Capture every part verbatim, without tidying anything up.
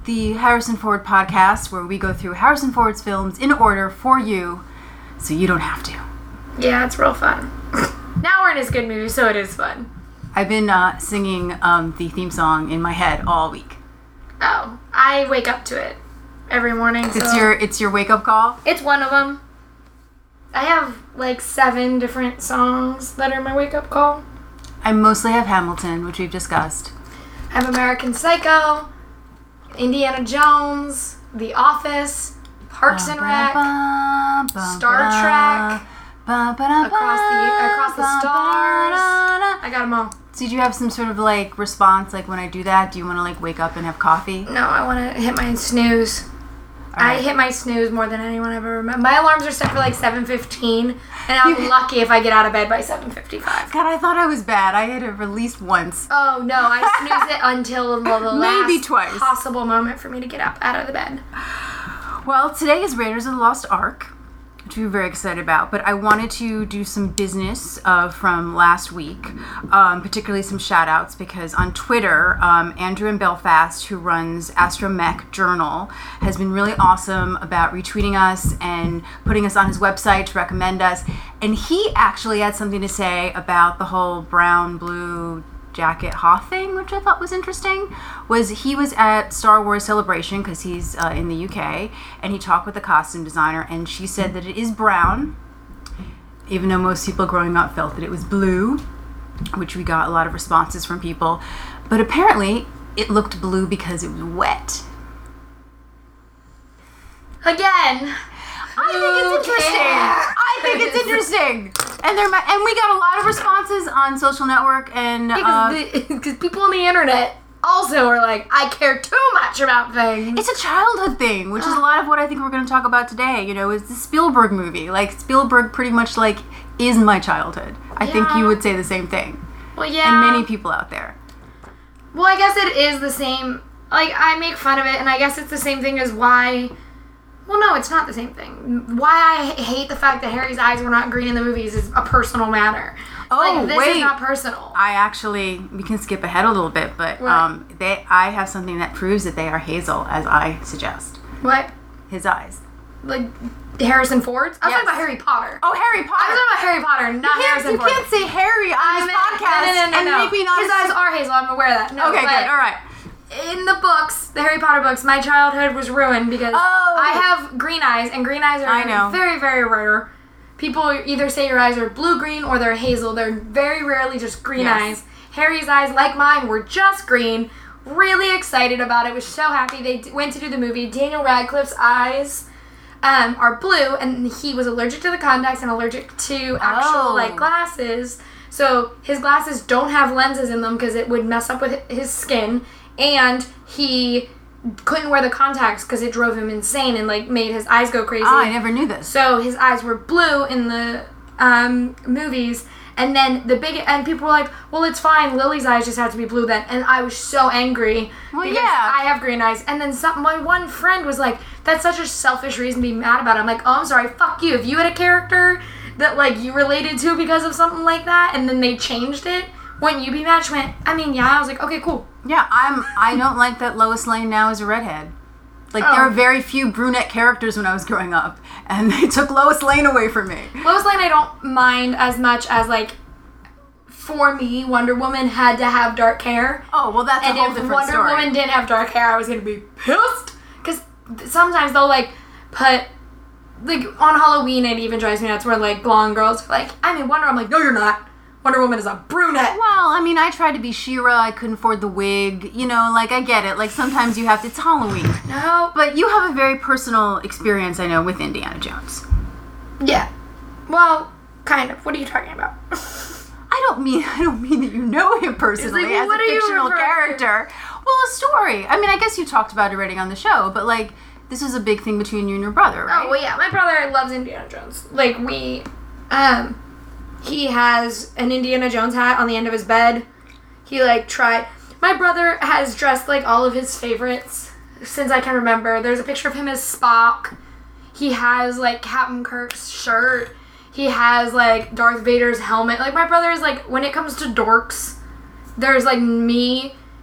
the Harrison Ford podcast, where we go through Harrison Ford's films in order for you, so you don't have to. Yeah, it's real fun. Now we're in his good mood, so it is fun. I've been uh, singing um, the theme song in my head all week. Oh, I wake up to it every morning. So It's your it's your wake up call? It's one of them. I have like seven different songs that are my wake up call. I mostly have Hamilton, which we've discussed. I have American Psycho, Indiana Jones, The Office, Parks and Rec, Star Trek, Across the Across the Stars. I got them all. So did you have some sort of like response, like when I do that? Do you want to like wake up and have coffee? No, I want to hit my snooze. Right. I hit my snooze more than anyone ever remembered. My alarms are set for like seven fifteen, and I'm lucky if I get out of bed by seven fifty-five. God, I thought I was bad. I hit it at least once. Oh, no. I snooze it until the, the Maybe last twice. possible moment for me to get up out of the bed. Well, today is Raiders of the Lost Ark, which we're very excited about, but I wanted to do some business uh, from last week, um, particularly some shout-outs, because on Twitter, um, Andrew in Belfast, who runs Astromech Journal, has been really awesome about retweeting us and putting us on his website to recommend us, and he actually had something to say about the whole brown, blue jacket Hoth thing, which I thought was interesting. Was he was at Star Wars Celebration, because he's uh, in the U K, and he talked with the costume designer, and she said that it is brown, even though most people growing up felt that it was blue, which we got a lot of responses from people. But apparently it looked blue because it was wet. Again. I think it's interesting. I think it's interesting. And there, and we got a lot of responses on social network, and because uh, people on the internet also are like, I care too much about things. It's a childhood thing, which is a lot of what I think we're going to talk about today. You know, is the Spielberg movie. Like, Spielberg pretty much like is my childhood. I yeah. think you would say the same thing. Well, yeah. And many people out there. Well, I guess it is the same. Like, I make fun of it, and I guess it's the same thing as why. Well, no, it's not the same thing. Why I hate the fact that Harry's eyes were not green in the movies is a personal matter. Oh, like, this wait. is not personal. I actually, we can skip ahead a little bit, but um, they, I have something that proves that they are hazel, as I suggest. What? His eyes. Like Harrison Ford's? I was Yes. talking about Harry Potter. Oh, Harry Potter. I was talking about Harry Potter, not you Harrison Ford. You can't say Harry on this podcast no, no, no, no, and no. make me not... His eyes are hazel, I'm aware of that. No, okay, but good, all right. In the books, the Harry Potter books, my childhood was ruined because oh. I have green eyes, and green eyes are I know. very, very rare. People either say your eyes are blue-green or they're hazel. They're very rarely just green yes. eyes. Harry's eyes, like mine, were just green. Really excited about it. Was so happy. They d- went to do the movie. Daniel Radcliffe's eyes um, are blue, and he was allergic to the contacts and allergic to actual oh. like glasses. So his glasses don't have lenses in them because it would mess up with his skin. And he couldn't wear the contacts because it drove him insane and like made his eyes go crazy. Ah, I never knew this. So his eyes were blue in the um, movies, and then the big and people were like, "Well, it's fine. Lily's eyes just have to be blue then." And I was so angry well, because yeah. I have green eyes. And then some, my one friend was like, "That's such a selfish reason to be mad about it." I'm like, "Oh, I'm sorry. Fuck you. If you had a character that like you related to because of something like that, and then they changed it." Wouldn't you be mad? She went, I mean, yeah. I was like, okay, cool. Yeah, I'm. I don't like that Lois Lane now is a redhead. Like, oh. there were very few brunette characters when I was growing up, and they took Lois Lane away from me. Lois Lane I don't mind as much as, like, for me, Wonder Woman had to have dark hair. Oh, well, that's and a whole if different Wonder story. Woman didn't have dark hair, I was going to be pissed. Because sometimes they'll, like, put... Like, on Halloween, it even drives me nuts where, like, blonde girls are like, I'm in Wonder Woman. I'm like, no, you're not. Wonder Woman is a brunette. Well, I mean, I tried to be She-Ra. I couldn't afford the wig. You know, like, I get it. Like, sometimes you have to... It's Halloween. No. But you have a very personal experience, I know, with Indiana Jones. Yeah. Well, kind of. What are you talking about? I don't mean I don't mean that you know him personally like, as what a are you fictional referring to? character. Well, a story. I mean, I guess you talked about it already on the show, but, like, this was a big thing between you and your brother, right? Oh, well, yeah. My brother loves Indiana Jones. Like, we... Um... He has an Indiana Jones hat on the end of his bed. He, like, tried... My brother has dressed, like, all of his favorites since I can remember. There's a picture of him as Spock. He has, like, Captain Kirk's shirt. He has, like, Darth Vader's helmet. Like, my brother is, like, when it comes to dorks, there's, like, me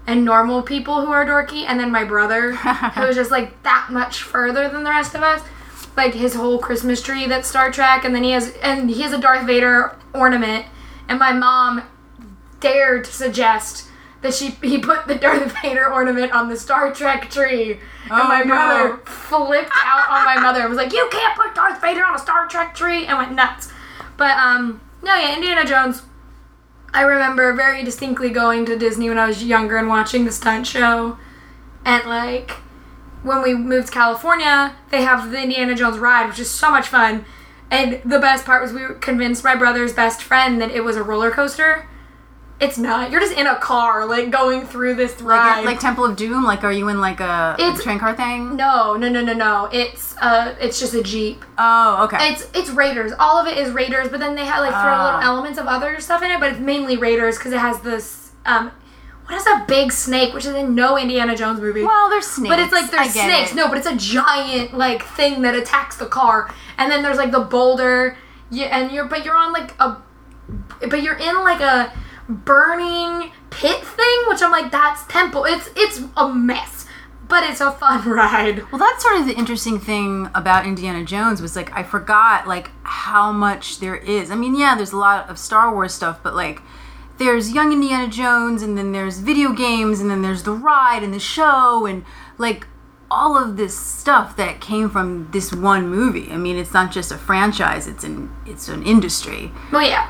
and normal people who are dorky, and then my brother, who is just like that much further than the rest of us. Like his whole Christmas tree that's Star Trek, and then he has and he has a Darth Vader ornament, and my mom dared to suggest that she he put the Darth Vader ornament on the Star Trek tree, and oh, my no. brother flipped out on my mother and was like, "You can't put Darth Vader on a Star Trek tree," and went nuts. But um, no, yeah, Indiana Jones. I remember very distinctly going to Disney when I was younger and watching the stunt show. And, like, when we moved to California, they have the Indiana Jones ride, which is so much fun. And the best part was we convinced my brother's best friend that it was a roller coaster. It's not. You're just in a car, like, going through this ride. Like, like Temple of Doom? Like, are you in, like, a, a train car thing? No, no, no, no, no. It's uh, it's just a Jeep. Oh, okay. It's it's Raiders. All of it is Raiders, but then they have, like, throw Oh. little elements of other stuff in it, but it's mainly Raiders because it has this, um, what is a big snake, which is in no Indiana Jones movie. Well, there's snakes. But it's like there's I get snakes. it. No, but it's a giant, like, thing that attacks the car. And then there's, like, the boulder, you, and you're, but you're on, like, a, but you're in, like, a burning pit thing, which I'm like, that's Temple. It's it's a mess, but it's a fun ride. Well, that's sort of the interesting thing about Indiana Jones was, like, I forgot, like, how much there is. I mean, yeah, there's a lot of Star Wars stuff, but, like, there's Young Indiana Jones, and then there's video games, and then there's the ride and the show, and, like, all of this stuff that came from this one movie. I mean, it's not just a franchise, it's an, it's an industry. Well, yeah.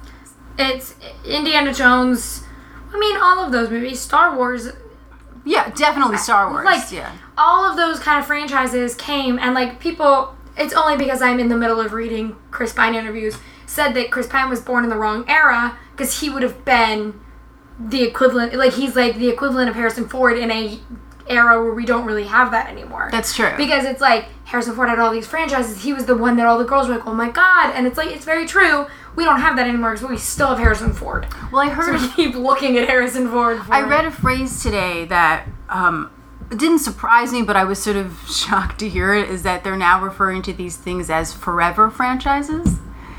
It's Indiana Jones. I mean, all of those movies. Star Wars. Yeah, definitely Star Wars. Like, yeah. all of those kind of franchises came, and, like, people, it's only because I'm in the middle of reading Chris Pine interviews, said that Chris Pine was born in the wrong era, because he would have been the equivalent, like, he's, like, the equivalent of Harrison Ford in a era where we don't really have that anymore. That's true. Because it's, like, Harrison Ford had all these franchises, he was the one that all the girls were like, oh my god, and it's, like, it's very true. We don't have that anymore because we still have Harrison Ford. Well, I heard... So we keep looking at Harrison Ford for I read a phrase today that um, it didn't surprise me, but I was sort of shocked to hear it, is that they're now referring to these things as forever franchises,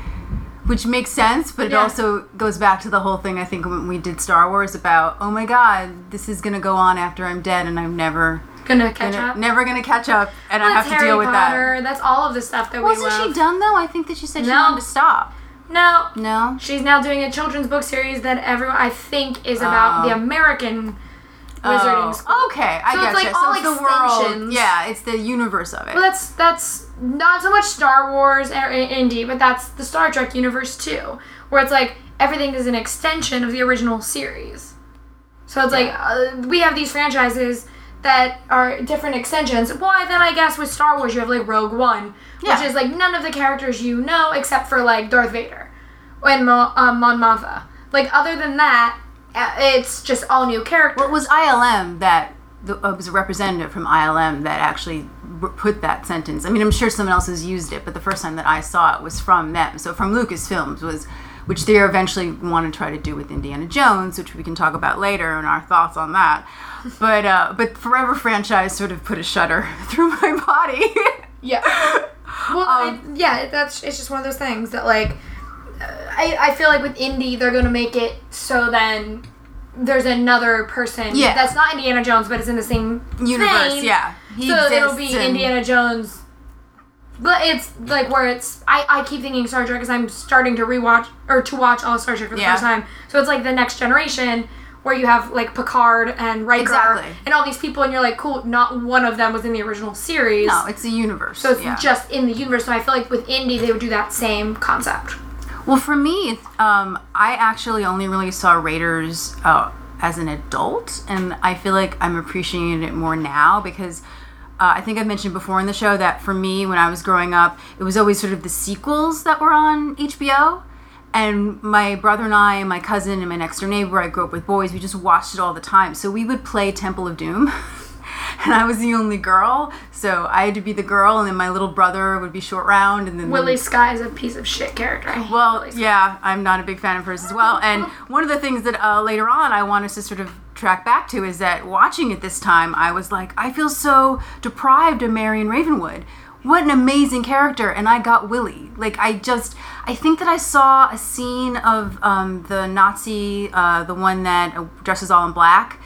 which makes sense, but it Yeah. also goes back to the whole thing, I think, when we did Star Wars about, oh my god, this is going to go on after I'm dead, and I'm never... Gonna catch gonna, up. Never going to catch up, and Well, I have that's to deal Harry with Potter. that. That's all of the stuff that Wasn't we love. she done, though? I think that she said she No. wanted to stop. No. No? She's now doing a children's book series that everyone, I think, is about Oh. the American Wizarding Oh, School. okay, I So it's get like you. all so it's the world. extensions. Yeah, it's the universe of it. Well, that's that's not so much Star Wars or indie, but that's the Star Trek universe too, where it's like everything is an extension of the original series. So it's like uh, we have these franchises that are different extensions. Why then? I guess with Star Wars you have like Rogue One, which Yeah. is like none of the characters you know except for like Darth Vader and Mo- um, Mon Mothma. Like other than that, uh, it's just all new characters. Well, it was I L M that the, uh, was a representative from I L M that actually r- put that sentence. I mean, I'm sure someone else has used it, but the first time that I saw it was from them. So from Lucasfilms, was which they eventually want to try to do with Indiana Jones, which we can talk about later and our thoughts on that. But uh, but Forever franchise sort of put a shudder through my body. Yeah. Well, Um, it, yeah, that's it's just one of those things that like uh, I I feel like with indie they're gonna make it so then there's another person Yeah. that's not Indiana Jones but it's in the same Universe, vein. yeah. He So it'll be exists and- Indiana Jones. But it's like where it's I, I keep thinking Star Trek because I'm starting to rewatch or to watch all of Star Trek for the Yeah. first time. So it's like the next generation where you have like Picard and Riker Exactly. and all these people and you're like, cool, not one of them was in the original series. No, it's a universe. So it's yeah. just in the universe. So I feel like with indie, they would do that same concept. Well, for me, um, I actually only really saw Raiders uh, as an adult, and I feel like I'm appreciating it more now because uh, I think I mentioned before in the show that for me, when I was growing up, it was always sort of the sequels that were on H B O. And my brother and I and my cousin and my next door neighbor, I grew up with boys, we just watched it all the time. So we would play Temple of Doom. And I was the only girl, so I had to be the girl, and then my little brother would be Short Round, and then Willie Sky is a piece of shit character. I hate well, Willie Sky. yeah, I'm not a big fan of hers as well. And one of the things that uh, later on I want us to sort of track back to is that watching it this time, I was like, I feel so deprived of Marion Ravenwood. What an amazing character, and I got Willie. Like, I just, I think that I saw a scene of um, the Nazi, uh, the one that dresses all in black,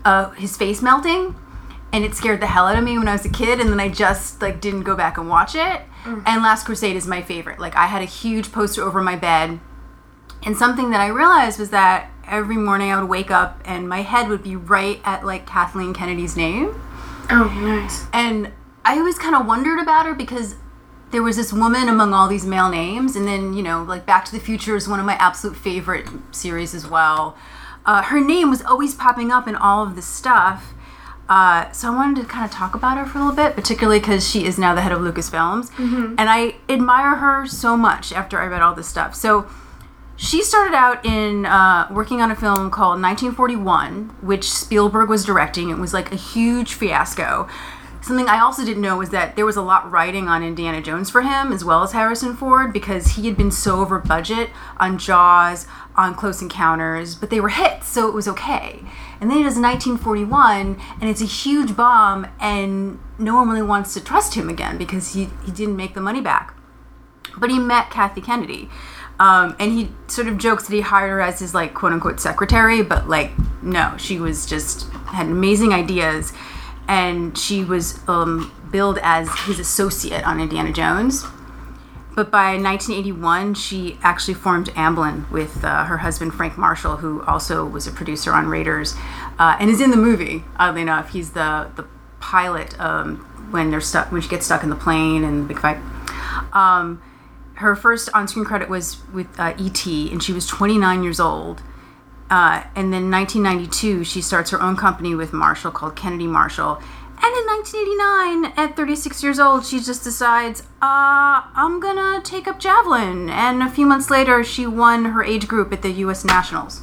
uh, his face melting, and it scared the hell out of me when I was a kid, and then I just like didn't go back and watch it. Mm. And Last Crusade is my favorite. Like, I had a huge poster over my bed, and something that I realized was that every morning I would wake up and my head would be right at like Kathleen Kennedy's name. Oh, nice. And I always kind of wondered about her because there was this woman among all these male names, and then, you know, like Back to the Future is one of my absolute favorite series as well. Uh, her name was always popping up in all of this stuff. Uh, so I wanted to kind of talk about her for a little bit, particularly because she is now the head of Lucasfilms. Mm-hmm. And I admire her so much after I read all this stuff. So she started out in uh, working on a film called nineteen forty-one, which Spielberg was directing. It was like a huge fiasco. Something I also didn't know was that there was a lot riding on Indiana Jones for him, as well as Harrison Ford, because he had been so over budget on Jaws, on Close Encounters, but they were hits, so it was okay. And then it does nineteen forty-one, and it's a huge bomb, and no one really wants to trust him again because he, he didn't make the money back. But he met Kathy Kennedy, um, and he sort of jokes that he hired her as his, like, quote-unquote secretary, but, like, no, she was just, had amazing ideas. And she was um, billed as his associate on Indiana Jones. But by nineteen eighty-one, she actually formed Amblin with uh, her husband, Frank Marshall, who also was a producer on Raiders, uh, and is in the movie, oddly enough. He's the, the pilot um, when they're stuck, when she gets stuck in the plane and the big fight. Um, her first on-screen credit was with uh, E T, and she was twenty-nine years old. Uh, and then in nineteen ninety-two, she starts her own company with Marshall called Kennedy Marshall. And in nineteen eighty-nine, at thirty-six years old, she just decides, uh, I'm gonna take up javelin. And a few months later, she won her age group at the U S Nationals.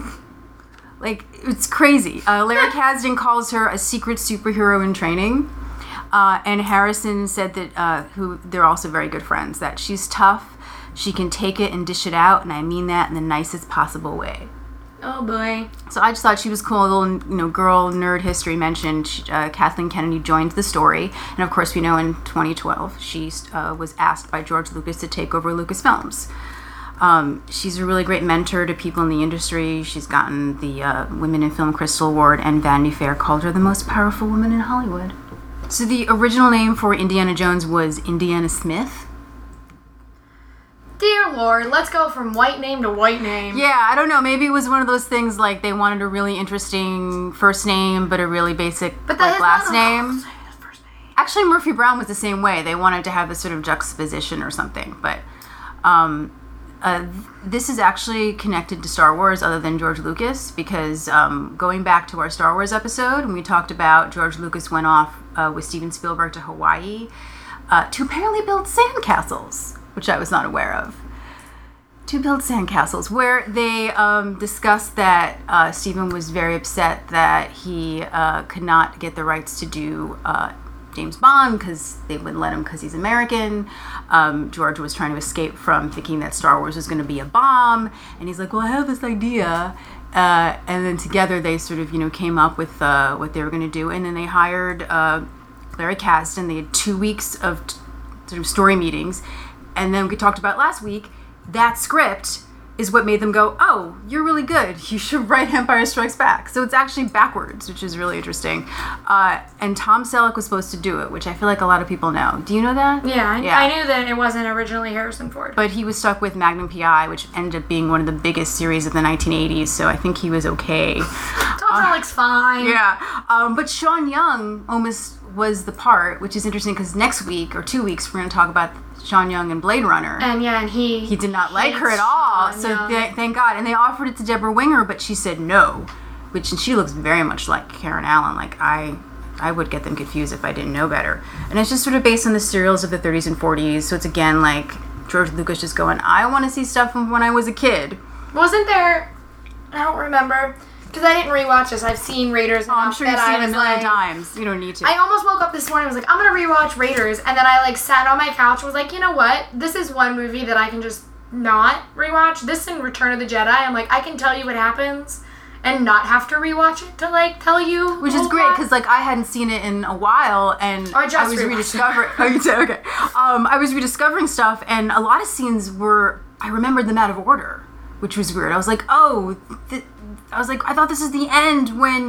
Like, it's crazy. Uh, Larry Kasdan calls her a secret superhero in training. Uh, and Harrison said that, uh, who they're also very good friends, that she's tough, she can take it and dish it out, and I mean that in the nicest possible way. Oh boy. So I just thought she was cool. A little, you know, girl nerd history mentioned. She, uh, Kathleen Kennedy joined the story, and of course, we know in twenty twelve she uh, was asked by George Lucas to take over Lucasfilms. Um, she's a really great mentor to people in the industry. She's gotten the uh, Women in Film Crystal Award, and Vanity Fair called her the most powerful woman in Hollywood. So the original name for Indiana Jones was Indiana Smith. Dear Lord, let's go from white name to white name. Yeah, I don't know. Maybe it was one of those things like they wanted a really interesting first name, but a really basic but like, last name. name. Actually, Murphy Brown was the same way. They wanted to have this sort of juxtaposition or something. But um, uh, this is actually connected to Star Wars other than George Lucas, because um, going back to our Star Wars episode, when we talked about George Lucas went off uh, with Steven Spielberg to Hawaii uh, to apparently build sandcastles, which I was not aware of. To build sandcastles, where they um, discussed that uh, Stephen was very upset that he uh, could not get the rights to do uh, James Bond because they wouldn't let him because he's American. Um, George was trying to escape from thinking that Star Wars was going to be a bomb, and he's like, well, I have this idea. Uh, and then together they sort of, you know, came up with uh, what they were going to do, and then they hired uh, Larry Kasdan. They had two weeks of t- sort of story meetings. And then we talked about last week, that script is what made them go, oh, you're really good. You should write Empire Strikes Back. So it's actually backwards, which is really interesting. Uh, and Tom Selleck was supposed to do it, which I feel like a lot of people know. Do you know that? Yeah, I, yeah. I knew that it wasn't originally Harrison Ford. But he was stuck with Magnum P I, which ended up being one of the biggest series of the nineteen eighties, so I think he was okay. Tom Selleck's uh, fine. Yeah. Um, but Sean Young almost was the part, which is interesting because next week or two weeks we're going to talk about Sean Young and Blade Runner. And yeah, and he he did not like her at all. Sean so th- thank God. And they offered it to Deborah Winger, but she said no. Which and she looks very much like Karen Allen. Like I I would get them confused if I didn't know better. And it's just sort of based on the serials of the thirties and forties. So it's again like George Lucas just going, I want to see stuff from when I was a kid. Wasn't there? I don't remember. Because I didn't rewatch this. I've seen Raiders. Oh, I'm sure you've seen it a million like, times. You don't need to. I almost woke up this morning and was like, I'm going to rewatch Raiders. And then I like sat on my couch and was like, you know what? This is one movie that I can just not rewatch. This and Return of the Jedi. I'm like, I can tell you what happens and not have to rewatch it to like tell you. Which is great because like I hadn't seen it in a while and or just I was rediscovering. Oh, you did? Okay. Um, I was rediscovering stuff and a lot of scenes were, I remembered them out of order, which was weird. I was like, oh, th- I was like, I thought this is the end when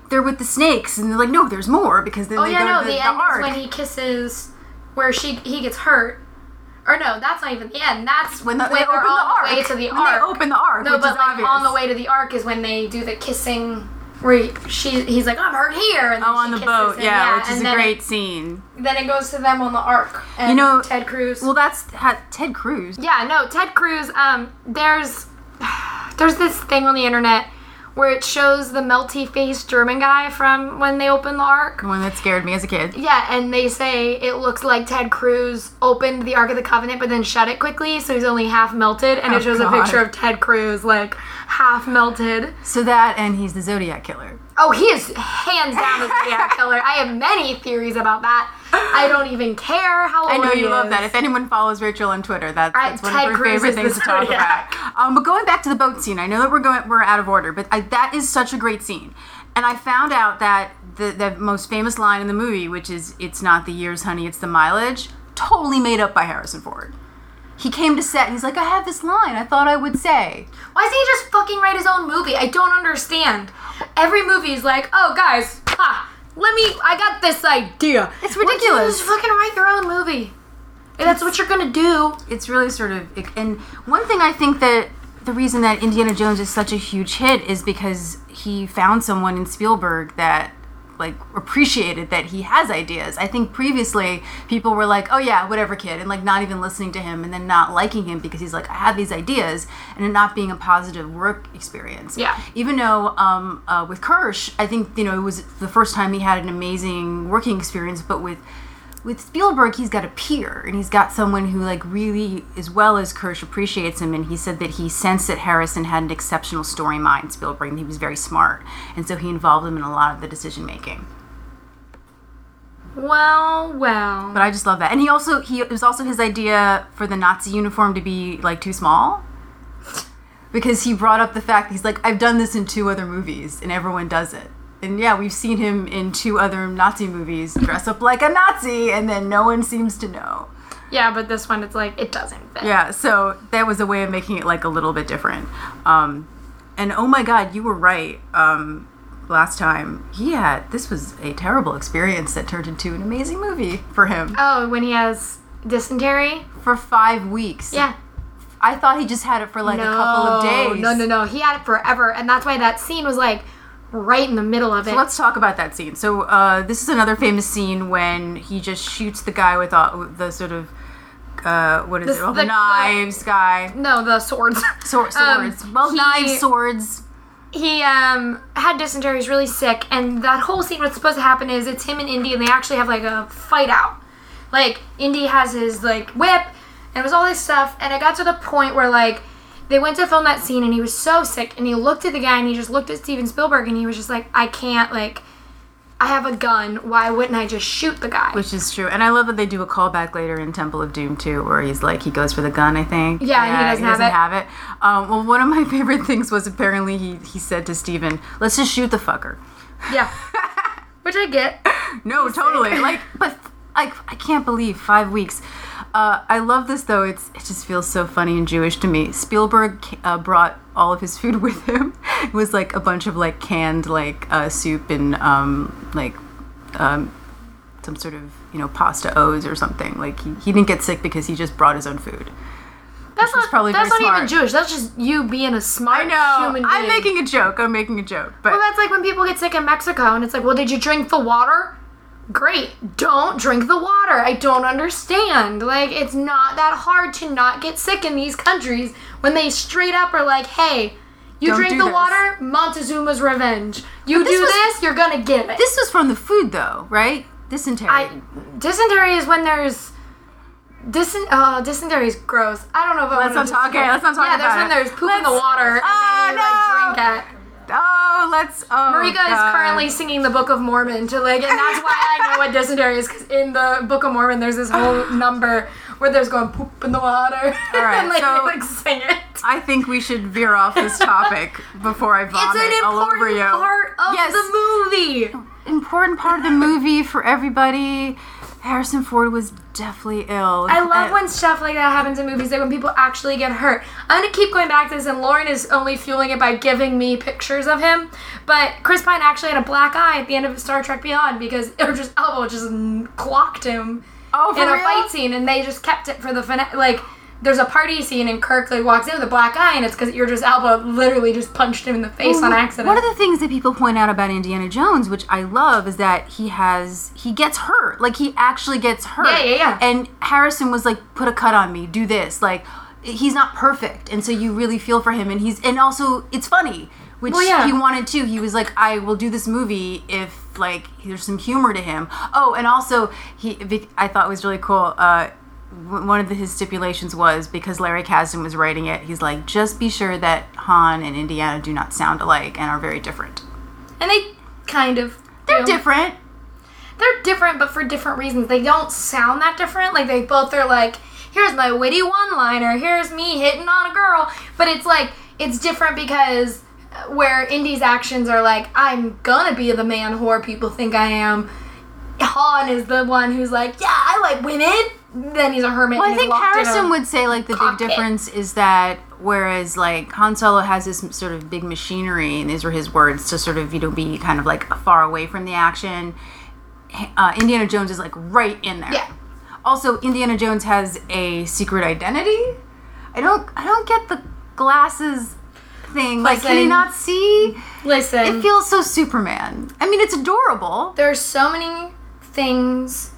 they're with the snakes, and they're like, no, there's more, because then Oh they yeah, go no, to the, the, the end ark. is when he kisses, where she he gets hurt. Or no, that's not even the end. That's when, the, when they they're open the on ark. the way to the when ark. they open the ark, No, which but is like obvious. on the way to the ark is when they do the kissing, where he, she he's like, I'm hurt here, and then Oh, on she the kisses boat, him. yeah, yeah, which is and a then great it, scene. Then it goes to them on the ark, and You know, Ted Cruz. Well, that's ha- Ted Cruz. Yeah, no, Ted Cruz. Um, there's there's this thing on the internet where it shows the melty-faced German guy from when they opened the ark. The one that scared me as a kid. Yeah, and they say it looks like Ted Cruz opened the Ark of the Covenant but then shut it quickly, so he's only half melted, and Oh, it shows God. a picture of Ted Cruz, like, half melted. So that, and he's the Zodiac Killer. Oh, he is hands down the Zodiac Killer. I have many theories about that. I don't even care how old I know he you love is. that. If anyone follows Rachel on Twitter, that's, I- that's one Ted of her Cruz favorite is things the to talk Zodiac. about. Um, but going back to the boat scene, I know that we're going we're out of order, but I, that is such a great scene. And I found out that the, the most famous line in the movie, which is "It's not the years, honey, it's the mileage," totally made up by Harrison Ford. He came to set and he's like, I have this line I thought I would say. Why doesn't he just fucking write his own movie? I don't understand. Every movie is like, oh, guys, ha, let me, I got this idea. It's Why don't you ridiculous. just fucking write your own movie. If that's what you're gonna do. It's really sort of, and one thing I think that the reason that Indiana Jones is such a huge hit is because he found someone in Spielberg that like appreciated that he has ideas. I think previously people were like, oh yeah, whatever kid, and like not even listening to him and then not liking him because he's like, I have these ideas, and it not being a positive work experience. Yeah. Even though um, uh, with Kirsch, I think, you know, it was the first time he had an amazing working experience, but with with Spielberg, he's got a peer, and he's got someone who, like, really, as well as Kirsch, appreciates him, and he said that he sensed that Harrison had an exceptional story mind, Spielberg, and he was very smart, and so he involved him in a lot of the decision-making. Well, well. But I just love that. And he also, he it was also his idea for the Nazi uniform to be, like, too small, because he brought up the fact, he's like, I've done this in two other movies, and everyone does it. And yeah, we've seen him in two other Nazi movies dress up like a Nazi, and then no one seems to know. Yeah, but this one, it's like, it doesn't fit. Yeah, so that was a way of making it like a little bit different. Um, and oh my God, you were right. Um, last time he had, this was a terrible experience that turned into an amazing movie for him. Oh, when he has dysentery? For five weeks. Yeah. I thought he just had it for like no, a couple of days. No, no, no. He had it forever, and that's why that scene was like right in the middle of it. So let's talk about that scene. So uh, this is another famous scene when he just shoots the guy with all, the sort of uh, what is This- it? All the, the- knives guy. No, the swords. Sword, Um, swords. well, he- knives, swords. He um had dysentery, he's really sick, and that whole scene, what's supposed to happen is it's him and Indy, and they actually have like a fight out. Like, Indy has his like whip, and it was all this stuff, and it got to the point where like they went to film that scene, and he was so sick, and he looked at the guy, and he just looked at Steven Spielberg, and he was just like, I can't, like, I have a gun, why wouldn't I just shoot the guy? Which is true. And I love that they do a callback later in Temple of Doom, too, where he's like, he goes for the gun, I think. Yeah, and he doesn't have it. have it. Um, well, one of my favorite things was apparently he, he said to Steven, let's just shoot the fucker. Yeah. Which I get. No, totally. Like, but like, I can't believe five weeks. Uh, I love this, though. It's It just feels so funny and Jewish to me. Spielberg uh, brought all of his food with him. It was like a bunch of like canned like uh, soup and um, like um, some sort of, you know, pasta O's or something. Like he, he didn't get sick because he just brought his own food. That's was not probably that's very not even smart. Jewish. That's just you being a smart I know. human being. I'm making a joke. I'm making a joke. But Well, that's like when people get sick in Mexico, and it's like, well, did you drink the water? Great. Don't drink the water. I don't understand. Like, it's not that hard to not get sick in these countries when they straight up are like, hey, you Don't drink do the this. water, Montezuma's revenge. You But this do was- this, you're gonna get it. this was from the food, though, right? Dysentery. I, dysentery is when there's... Dysen- oh, dysentery is gross. I don't know if I Let's wanna not talk- describe- okay, let's not talk Yeah, about there's when it. there's poop in the Let's- water, and Oh, then you, like, no. drink it. Oh, let's. Oh, Marika is God. currently singing the Book of Mormon to like, and that's why I know what dysentery is, because in the Book of Mormon there's this whole number where there's going poop in the water. All right, and like, so- they, like sing it. I think we should veer off this topic before I vomit It's an all over important you. part of Yes. the movie. Important part of the movie for everybody. Harrison Ford was deathly ill. I love Uh, when stuff like that happens in movies, like when people actually get hurt. I'm gonna keep going back to this, and Lauren is only fueling it by giving me pictures of him. But Chris Pine actually had a black eye at the end of Star Trek Beyond because Idris Elba just clocked him oh, for in a real? fight scene, and they just kept it for the finale. Like, there's a party scene, and Kirk like walks in with a black eye, and it's because Idris Elba literally just punched him in the face Well, on accident. One of the things that people point out about Indiana Jones, which I love, is that he has he gets hurt. Like he actually gets hurt. Yeah, yeah, yeah. And Harrison was like, "Put a cut on me. Do this." Like he's not perfect, and so you really feel for him. And he's and also it's funny, which Well, yeah. he wanted to. He was like, "I will do this movie if like there's some humor to him." Oh, and also he I thought it was really cool. Uh, one of the, his stipulations was, because Larry Kasdan was writing it, he's like, just be sure that Han and Indiana do not sound alike and are very different. And they kind of They're do. different. They're different, but for different reasons. They don't sound that different. Like, they both are like, here's my witty one-liner, here's me hitting on a girl. But it's like, it's different because where Indy's actions are like, I'm gonna be the man whore people think I am, Han is the one who's like, yeah, I like women. Then he's a hermit. Well, and I he's think locked in Harrison a would say, like, the cockpit. big difference is that whereas, like, Han Solo has this sort of big machinery, and these were his words, to sort of, you know, be kind of, like, far away from the action, uh, Indiana Jones is, like, right in there. Yeah. Also, Indiana Jones has a secret identity. I don't, I don't get the glasses thing. Like, can he Listen. not see? Listen. It feels so Superman. I mean, it's adorable. There's so many things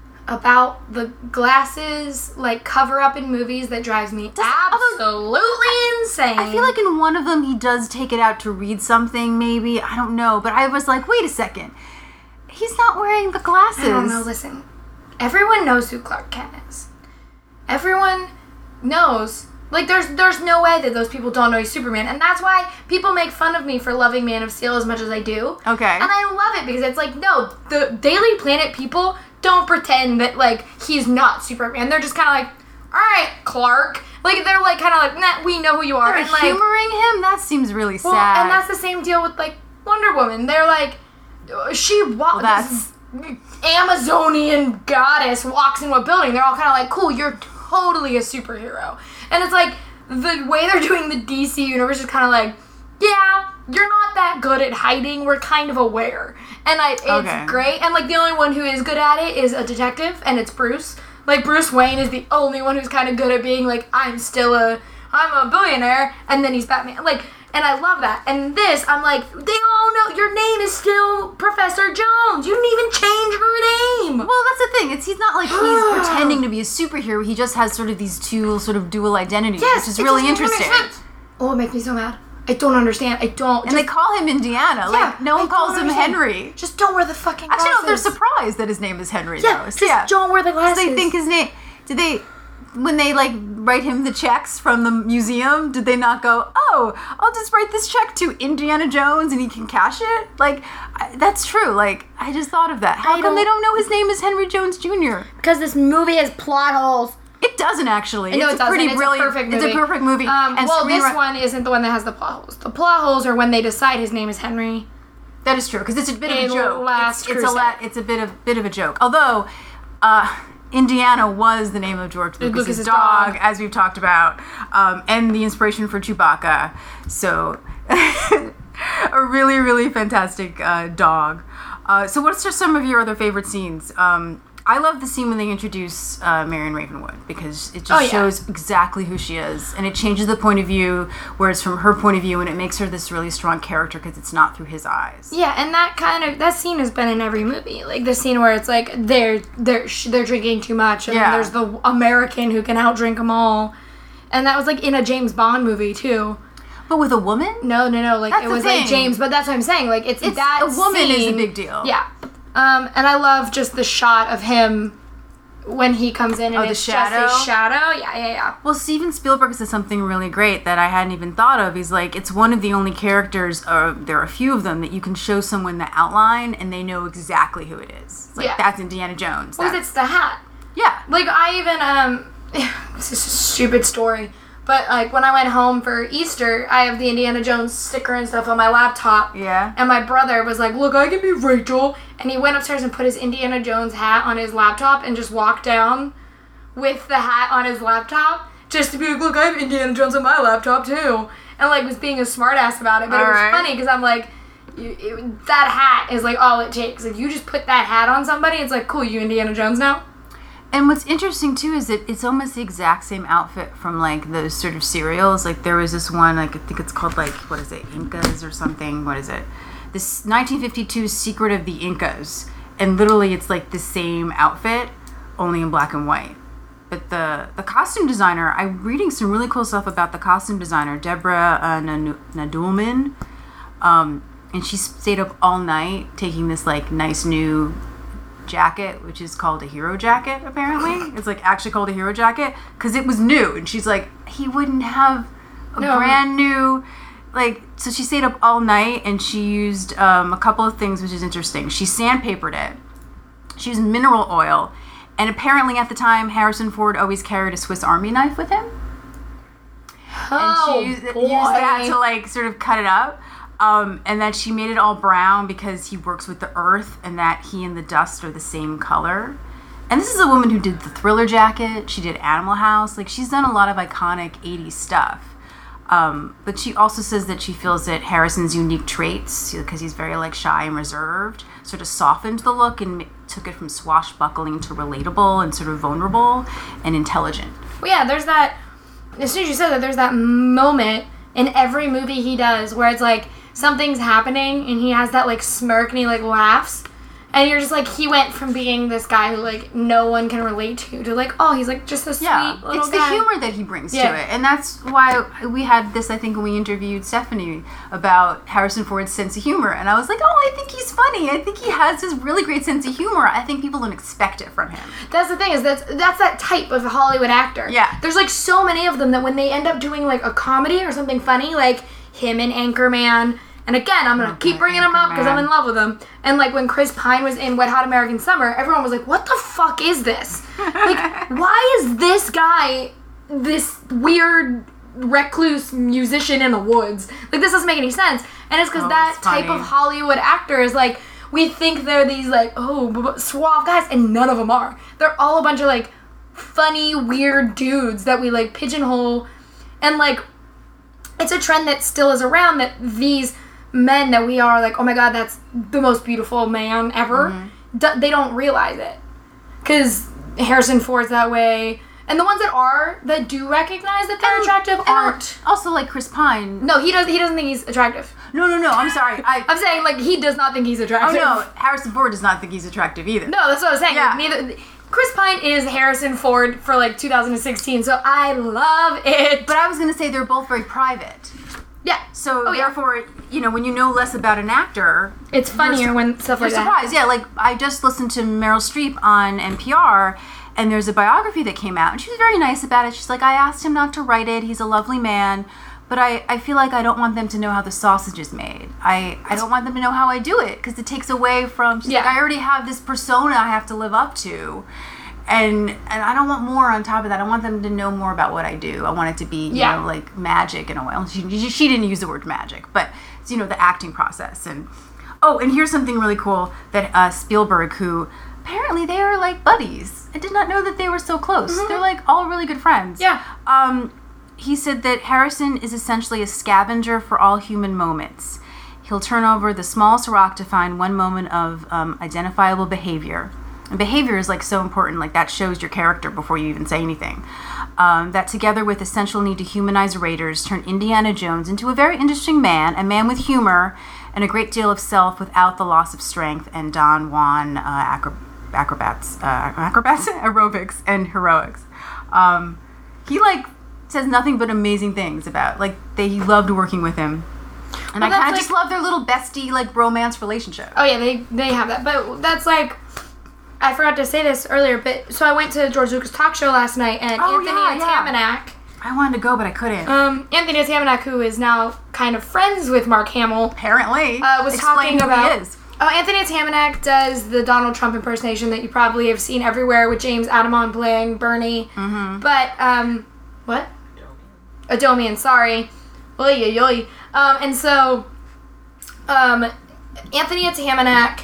about the glasses, like, cover up in movies that drives me absolutely insane. I feel like in one of them he does take it out to read something, maybe. I don't know. But I was like, wait a second. He's not wearing the glasses. I don't know, listen. Everyone knows who Clark Kent is. Everyone knows. Like, there's there's no way that those people don't know he's Superman. And that's why people make fun of me for loving Man of Steel as much as I do. Okay. And I love it because it's like, no, the Daily Planet people don't pretend that, like, he's not Superman. They're just kind of like, all right, Clark. Like, they're, like, kind of like, nah, we know who you are. They're and, like, humoring him? That seems really well, sad. and that's the same deal with, like, Wonder Woman. They're like, she wa- Well, that's- this Amazonian goddess walks into a building. They're all kind of like, cool, you're totally a superhero. And it's like, the way they're doing the D C universe is kind of like, yeah, you're not that good at hiding. We're kind of aware. And I, it's Okay. great. And, like, the only one who is good at it is a detective, and it's Bruce. Like, Bruce Wayne is the only one who's kind of good at being like, I'm still a, I'm a billionaire, and then he's Batman. Like, and I love that. And this, I'm like, they all know your name is still Professor Jones. You didn't even change her name. Well, that's the thing. It's he's not like he's pretending to be a superhero. He just has sort of these two sort of dual identities, Yes, which is it really doesn't even make interesting. sense. Oh, it makes me so mad. I don't understand. I don't. And they call him Indiana. Like, no one I calls don't him understand. Henry. Just don't wear the fucking glasses. Actually, no, they're surprised that his name is Henry, Yeah, though. just yeah. don't wear the Because glasses. they think his name... Did they... When they, like, write him the checks from the museum, did they not go, oh, I'll just write this check to Indiana Jones and he can cash it? Like, I, that's true. Like, I just thought of that. How I come they don't- don't know his name is Henry Jones Junior? Because this movie has plot holes. It doesn't, actually. No, it's it a doesn't. pretty It's brilliant... a perfect movie. It's a perfect movie. Um, And well, this screenwri- one isn't the one that has the plot holes. The plot holes are when they decide his name is Henry. That is true, because it's a bit of In a joke. Last it's, it's a la- it's a bit of bit of a joke. Although, uh, Indiana was the name of George Lucas's, Lucas's dog, dog. as we've talked about, um, and the inspiration for Chewbacca. So, a really, really fantastic uh, dog. Uh, so, what's just some of your other favorite scenes? Um, I love the scene when they introduce uh, Marion Ravenwood because it just Oh, yeah. shows exactly who she is, and it changes the point of view, where it's from her point of view, and it makes her this really strong character because it's not through his eyes. Yeah, and that kind of that scene has been in every movie. Like the scene where it's like they're they're sh- they're drinking too much, and Yeah. then there's the American who can outdrink them all, and that was like in a James Bond movie too. But with a woman? No, no, no. Like That's it the was like thing. James, but that's what I'm saying. Like it's, It's that a woman is a scene- big deal. Yeah, um, and I love just the shot of him when he comes in and Oh, the it's shadow? just his shadow. Yeah, yeah, yeah. Well, Steven Spielberg says something really great that I hadn't even thought of. He's like, it's one of the only characters, or there are a few of them, that you can show someone the outline and they know exactly who it is. It's like, Yeah. that's Indiana Jones. Because That's- it's the hat. yeah. Like I even um, this is a stupid story, But, like, when I went home for Easter, I have the Indiana Jones sticker and stuff on my laptop. Yeah. And my brother was like, look, I can be Rachel. And he went upstairs and put his Indiana Jones hat on his laptop and just walked down with the hat on his laptop just to be like, look, I have Indiana Jones on my laptop, too. And, like, was being a smartass about it. But all it was right. funny because I'm like, you, it, that hat is, like, all it takes. Like, you just put that hat on somebody, it's like, cool, you Indiana Jones now? And what's interesting, too, is that it's almost the exact same outfit from, like, those sort of serials. Like, there was this one, like, I think it's called, like, what is it, Incas or something? What is it? This nineteen fifty-two Secret of the Incas. And literally it's, like, the same outfit, only in black and white. But the, the costume designer, I'm reading some really cool stuff about the costume designer, Deborah uh, Nadoolman. Um, and she stayed up all night taking this, like, nice new jacket, which is called a hero jacket, apparently. It's, like, actually called a hero jacket because it was new. And she's like, he wouldn't have a no. brand new, like, so she stayed up all night and she used um, a couple of things, which is interesting. She sandpapered it. She used mineral oil. And apparently at the time, Harrison Ford always carried a Swiss Army knife with him. Oh, and she used, boy. used that to, like, sort of cut it up. Um, and that she made it all brown because he works with the earth and that he and the dust are the same color. And this is a woman who did the Thriller jacket. She did Animal House. Like, she's done a lot of iconic eighties stuff. Um, but she also says that she feels that Harrison's unique traits, because he's very, like, shy and reserved, sort of softened the look and took it from swashbuckling to relatable and sort of vulnerable and intelligent. Well, yeah, there's that, as soon as you said that, there's that moment in every movie he does where it's like, something's happening and he has that, like, smirk and he, like, laughs and you're just like, he went from being this guy who, like, no one can relate to to, like, oh, he's, like, just a sweet yeah, little it's guy. The humor that he brings yeah. to it. And that's why we had this, I think, when we interviewed Stephanie about Harrison Ford's sense of humor. And I was like, oh, I think he's funny. I think he has this really great sense of humor. I think people don't expect it from him. That's the thing, is that's, that's that type of Hollywood actor. Yeah. There's, like, so many of them that when they end up doing, like, a comedy or something funny, like him in Anchorman. And again, I'm going to keep bringing him up because I'm in love with him. And, like, when Chris Pine was in Wet Hot American Summer, everyone was like, what the fuck is this? Like, why is this guy this weird recluse musician in the woods? Like, this doesn't make any sense. And it's because oh, that type of Hollywood actor is, like, we think they're these, like, oh, b- b- suave guys, and none of them are. They're all a bunch of, like, funny, weird dudes that we, like, pigeonhole. And, like, it's a trend that still is around, that these men that we are like, oh my god, that's the most beautiful man ever, mm-hmm. d- they don't realize it. Because Harrison Ford's that way. And the ones that are, that do recognize that they're and, attractive and aren't. Also, like, Chris Pine. No, he, does, he doesn't think he's attractive. No, no, no, I'm sorry. I, I'm saying, like, he does not think he's attractive. Oh, no, Harrison Ford does not think he's attractive either. No, that's what I was saying. Yeah. Neither, Chris Pine is Harrison Ford for, like, two thousand sixteen, so I love it. But I was going to say they're both very private. Yeah. So, oh, therefore, yeah. you know, when you know less about an actor... It's funnier su- when stuff like that surprised. Yeah, like, I just listened to Meryl Streep on N P R, and there's a biography that came out, and she was very nice about it. She's like, I asked him not to write it. He's a lovely man. But I, I feel like I don't want them to know how the sausage is made. I, I don't want them to know how I do it, because it takes away from... She's yeah. like, I already have this persona I have to live up to. And and I don't want more on top of that. I want them to know more about what I do. I want it to be, you yeah. know, like magic in a way. She, she didn't use the word magic, but, it's, you know, the acting process. And oh, and here's something really cool that uh, Spielberg, who apparently they are like buddies. I did not know that they were so close. Mm-hmm. They're like all really good friends. Yeah. Um, he said that Harrison is essentially a scavenger for all human moments. He'll turn over the smallest rock to find one moment of um, identifiable behavior. And behavior is, like, so important. Like, that shows your character before you even say anything. Um, that together with essential need to humanize Raiders turn Indiana Jones into a very interesting man, a man with humor, and a great deal of self without the loss of strength and Don Juan uh, acro- acrobats, uh, acrobats, aerobics, and heroics. Um, he, like, says nothing but amazing things about, like, they he loved working with him. And well, I kind of like, just love their little bestie, like, romance relationship. Oh, yeah, they, they have that. But that's, like... I forgot to say this earlier, but so I went to George Lucas' talk show last night, and oh, Anthony yeah, Atamanak. Yeah. I wanted to go, but I couldn't. Um, Anthony Atamanak, who is now kind of friends with Mark Hamill, apparently, uh, was Explain talking about. Who he is. Oh, Anthony Atamanak does the Donald Trump impersonation that you probably have seen everywhere with James Adamon playing Bernie. Mm-hmm. But um, what? Adomi Ansari. Oy, oy, oy. Um, and so, um, Anthony Atamanuik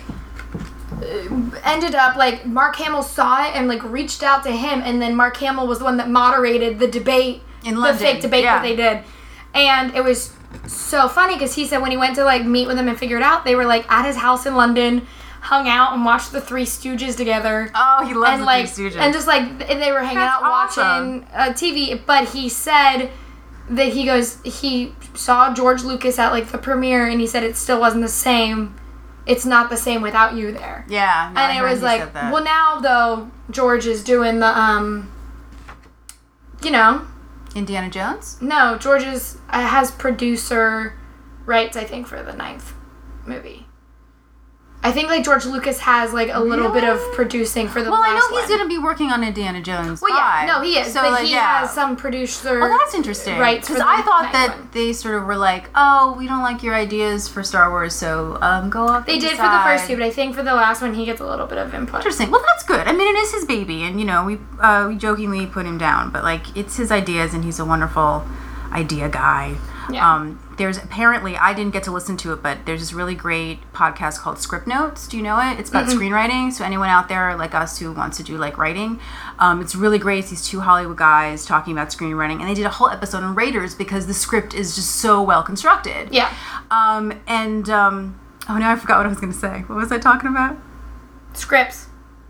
ended up, like, Mark Hamill saw it and, like, reached out to him, and then Mark Hamill was the one that moderated the debate, in the London. fake debate yeah. that they did. And it was so funny because he said when he went to, like, meet with them and figure it out, they were, like, at his house in London, hung out and watched the Three Stooges together. Oh, he loves and the like, Three Stooges. And just, like, they were hanging That's out awesome. watching uh, T V. But he said that he goes, he saw George Lucas at, like, the premiere, and he said it still wasn't the same. It's not the same without you there. Yeah. No, I and it heard was he like, said that. well, now, though, George is doing the, um, you know. Indiana Jones? No, George is, uh, has producer rights, I think, for the ninth movie. I think, like, George Lucas has, like, a little Really? bit of producing for the Well, I last know he's one. going to be working on Indiana Jones. Well, yeah, five. no, he is. So, but like, he yeah. has some producer Oh, that's interesting. rights for Because the I thought ninth that one. they sort of were like, oh, we don't like your ideas for Star Wars, so um, go off They and did for the decide. first two, but I think for the last one, he gets a little bit of input. Interesting. Well, that's good. I mean, it is his baby, and, you know, we, uh, we jokingly put him down, but, like, it's his ideas, and he's a wonderful idea guy. Yeah. Um, there's apparently, I didn't get to listen to it, but there's this really great podcast called Script Notes. Do you know it? It's about Mm-mm. screenwriting. So anyone out there like us who wants to do like writing, um, it's really great. It's these two Hollywood guys talking about screenwriting, and they did a whole episode on Raiders because the script is just so well constructed. Yeah. Um, and um, oh, now I forgot what I was going to say. What was I talking about? Scripts.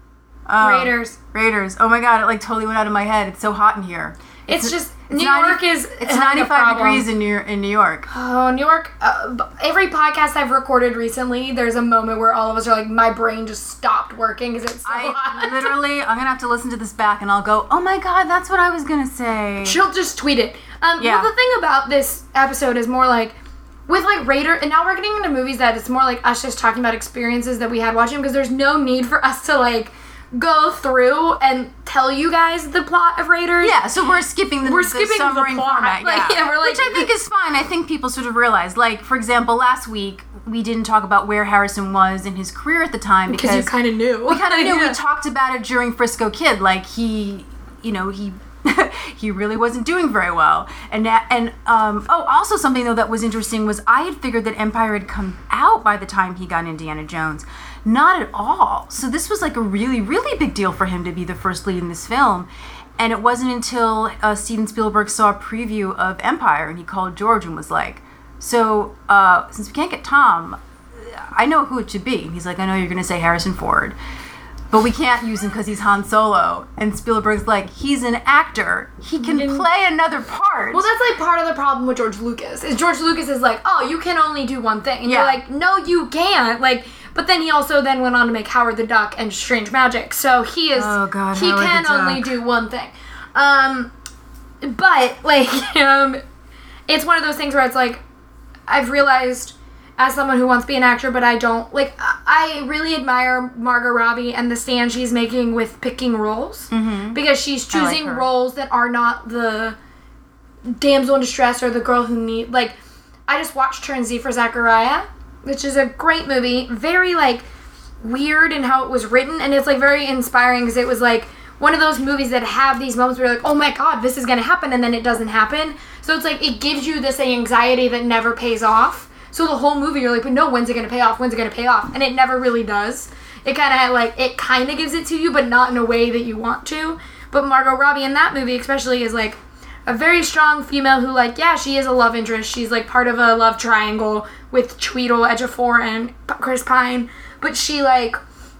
Oh, Raiders. Raiders. Oh my god! It like totally went out of my head. It's so hot in here. It's, just, it's New ninety York is It's having a ninety-five problem. degrees in New in New York. Oh, New York. Uh, b- every podcast I've recorded recently, there's a moment where all of us are like, my brain just stopped working because it's so I hot. literally, I'm gonna have to listen to this back, and I'll go, oh my god, that's what I was gonna say. She'll just tweet it. Um, Yeah. Well, the thing about this episode is more like, with like Raider, and now we're getting into movies that it's more like us just talking about experiences that we had watching, because there's no need for us to like go through and tell you guys the plot of Raiders. Yeah, so we're skipping the, We're the skipping the summary plot. format. Like, yeah. yeah, we're like- Which I think is fine. I think people sort of realize, like, for example, last week we didn't talk about where Harrison was in his career at the time because you kind of knew. we kind of knew. Yeah. We talked about it during Frisco Kid. Like he, you know, he. he really wasn't doing very well, and that, and um, oh, also something though that was interesting was I had figured that Empire had come out by the time he got Indiana Jones. Not at all. So this was like a really, really big deal for him to be the first lead in this film. And it wasn't until uh, Steven Spielberg saw a preview of Empire and he called George and was like, so uh, since we can't get Tom, I know who it should be. And he's like, I know you're going to say Harrison Ford, but we can't use him because he's Han Solo. And Spielberg's like, he's an actor. He can Didn't- play another part. Well, that's like part of the problem with George Lucas. Is George Lucas is like, oh, you can only do one thing, and Yeah. you're like, no, you can't. Like, but then he also then went on to make Howard the Duck and Strange Magic, so he is Oh, God, he Howard the can only Duck. do one thing. Um, but like, um, it's one of those things where it's like, I've realized as someone who wants to be an actor, but I don't like. I really admire Margot Robbie and the stand she's making with picking roles, Mhm. because she's I like choosing her. roles that are not the damsel in distress or the girl who need like. I just watched her in Z for Zachariah, which is a great movie. Very like weird in how it was written, and it's like very inspiring because it was like one of those movies that have these moments where you're like, oh my god, this is gonna happen, and then it doesn't happen. So it's like it gives you this anxiety that never pays off. So the whole movie you're like, but no, when's it gonna pay off? When's it gonna pay off? And it never really does. It kind of like it kind of gives it to you, but not in a way that you want to. But Margot Robbie in that movie especially is like a very strong female who, like, yeah, she is a love interest. She's like part of a love triangle with Tweedle, Ejiofor, and P- Chris Pine. But she like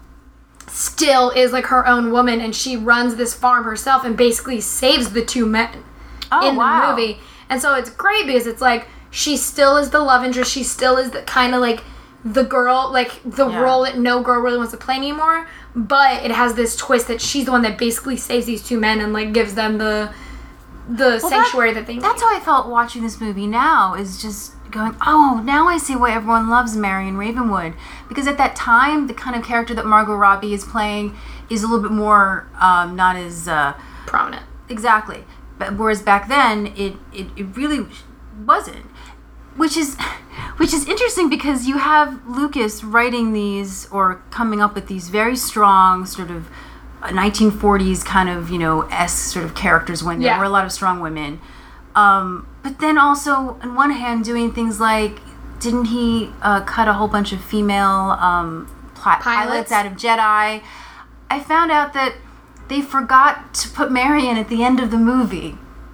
still is like her own woman, and she runs this farm herself and basically saves the two men oh, in wow. the movie. And so it's great because it's like she still is the love interest. She still is the kind of like the girl, like the Yeah. role that no girl really wants to play anymore. But it has this twist that she's the one that basically saves these two men and like gives them the the Well, sanctuary that, they need. That's how I felt watching this movie now, is just going, oh, now I see why everyone loves Marion Ravenwood. Because at that time, the kind of character that Margot Robbie is playing is a little bit more, um, not as, uh, prominent. exactly. But whereas back then, it, it, it really wasn't. Which is, which is interesting because you have Lucas writing these, or coming up with these very strong sort of nineteen forties kind of, you know, S sort of characters when Yeah. there were a lot of strong women. Um, but then also, on one hand, doing things like, didn't he uh, cut a whole bunch of female um, pl- pilots? pilots out of Jedi? I found out that they forgot to put Marion at the end of the movie.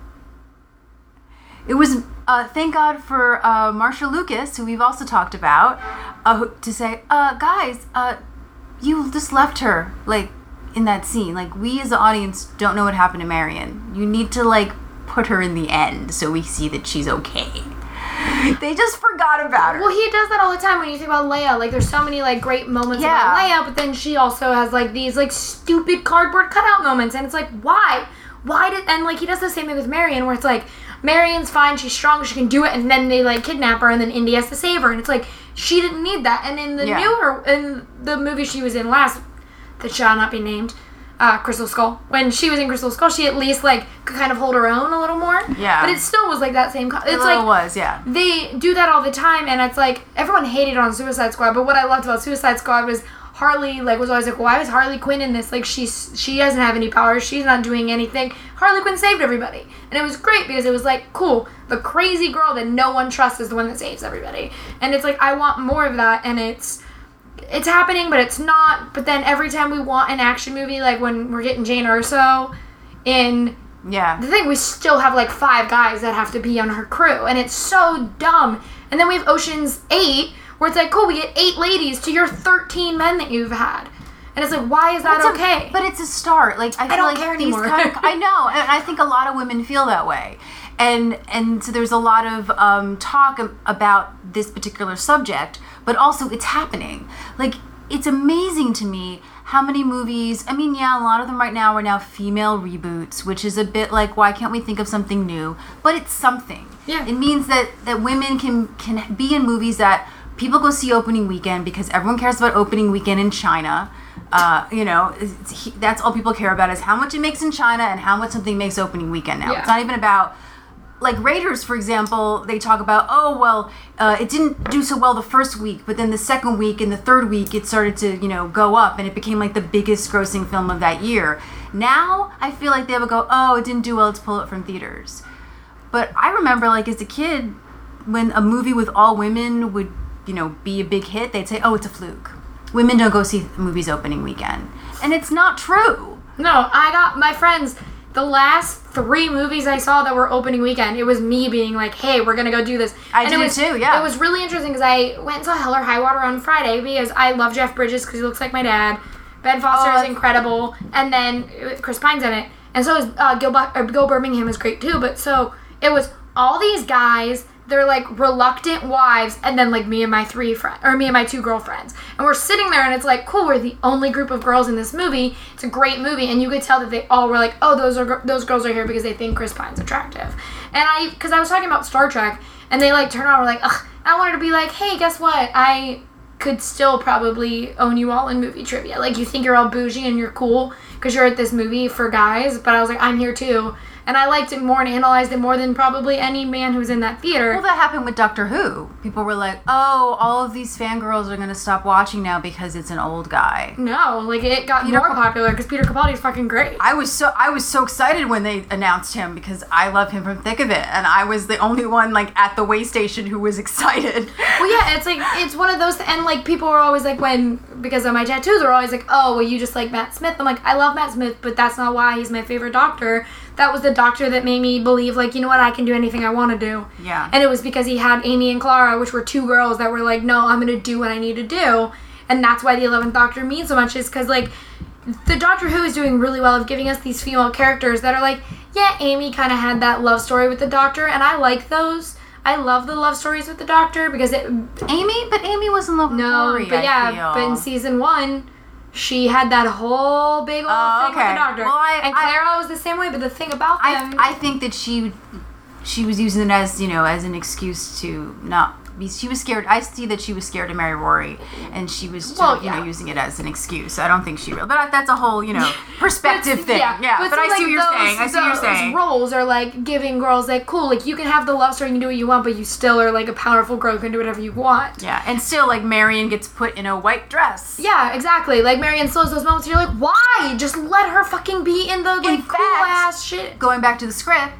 It was, uh, thank God for uh, Marsha Lucas, who we've also talked about, uh, to say, uh, guys, uh, you just left her, like, in that scene. Like, we as the audience don't know what happened to Marion. You need to, like, put her in the end so we see that she's okay. They just forgot about her. Well, he does that all the time when you think about Leia. Like, there's so many, like, great moments yeah. about Leia, but then she also has, like, these, like, stupid cardboard cutout moments, and it's like, why? Why did... And, like, he does the same thing with Marion, where it's like, Marion's fine, she's strong, she can do it, and then they, like, kidnap her, and then Indy has to save her, and it's like, she didn't need that. And in the yeah. newer... In the movie she was in last, that shall not be named... Uh, Crystal Skull. When she was in Crystal Skull, she at least, like, could kind of hold her own a little more. Yeah. But it still was, like, that same... Co- it's it like... was, yeah. They do that all the time, and it's like, everyone hated on Suicide Squad, but what I loved about Suicide Squad was Harley, like, was always like, why was Harley Quinn in this? Like, she's, she doesn't have any powers, she's not doing anything. Harley Quinn saved everybody. And it was great, because it was like, cool, the crazy girl that no one trusts is the one that saves everybody. And it's like, I want more of that, and it's... It's happening, but it's not. But then every time we want an action movie, like when we're getting Jane Erso in... Yeah. The thing, we still have like five guys that have to be on her crew. And it's so dumb. And then we have Ocean's eight, where it's like, cool, we get eight ladies to your thirteen men that you've had. And it's like, why is that but okay? A, but it's a start. Like I, I feel don't like care these anymore. kind of, I know, and I think a lot of women feel that way. And and so there's a lot of um, talk about this particular subject, but also it's happening. Like, it's amazing to me how many movies, I mean, yeah, a lot of them right now are now female reboots, which is a bit like, why can't we think of something new? But it's something. Yeah. It means that, that women can, can be in movies that people go see opening weekend because everyone cares about opening weekend in China. Uh, you know, it's, that's all people care about is how much it makes in China and how much something makes opening weekend now. Yeah. It's not even about... Like Raiders, for example, they talk about, oh, well, uh, it didn't do so well the first week, but then the second week and the third week, it started to, you know, go up, and it became, like, the biggest grossing film of that year. Now, I feel like they would go, oh, it didn't do well, let's pull it from theaters. But I remember, like, as a kid, when a movie with all women would, you know, be a big hit, they'd say, oh, it's a fluke. Women don't go see movies opening weekend. And it's not true. No, I got my friends... The last three movies I saw that were opening weekend, it was me being like, hey, we're going to go do this. I and did it was, too, yeah. It was really interesting because I went and saw Hell or High Water on Friday because I love Jeff Bridges because he looks like my dad. Ben Foster oh, is incredible. And then Chris Pine's in it. And so is uh, Gil, or Gil Birmingham is great too. But so it was all these guys, they're like reluctant wives, and then like me and my three friends, or me and my two girlfriends. And we're sitting there and it's like, cool, we're the only group of girls in this movie. It's a great movie. And you could tell that they all were like, oh, those are those girls are here because they think Chris Pine's attractive. And I, because I was talking about Star Trek, and they like turned around and were like, ugh. I wanted to be like, hey, guess what? I could still probably own you all in movie trivia. Like, you think you're all bougie and you're cool because you're at this movie for guys, but I was like, I'm here too. And I liked it more and analyzed it more than probably any man who was in that theater. Well, that happened with Doctor Who. People were like, oh, all of these fangirls are going to stop watching now because it's an old guy. No, like, it got Peter more Cap- popular because Peter Capaldi is fucking great. I was so I was so excited when they announced him because I love him from Thick of It. And I was the only one, like, at the way station who was excited. Well, yeah, it's like, it's one of those, and, like, people were always like, when, because of my tattoos, they're always like, oh, well, you just like Matt Smith. I'm like, I love Matt Smith, but that's not why he's my favorite doctor. That was the doctor that made me believe, like, you know what, I can do anything I want to do. Yeah. And it was because he had Amy and Clara, which were two girls that were like, no, I'm going to do what I need to do. And that's why the eleventh Doctor means so much, is because, like, the Doctor Who is doing really well of giving us these female characters that are like, yeah, Amy kind of had that love story with the Doctor, and I like those. I love the love stories with the Doctor because it... Amy? But Amy was in love with No, Rory, but yeah, I feel. but in season one... She had that whole big old Oh, thing with okay. the Doctor. Well, I- and Clara was the same way, but the thing about them... I, I think that she she was using it as, you know, as an excuse to not be... She was scared. I see that she was scared to marry Rory, and she was, to, Well, you yeah. know, using it as an excuse. I don't think she really... But that's a whole, you know, perspective thing. Yeah, yeah. But, so, I see like, what you're those, saying. I see what you're those saying. roles are like giving girls like, cool, like you can have the love story, you can do what you want, but you still are like a powerful girl who can do whatever you want. Yeah, and still, like, Marion gets put in a white dress. Yeah, exactly. Like Marianne slows those moments, you're like, why? Just let her fucking be in the like In cool fact, ass shit. Going back to the script,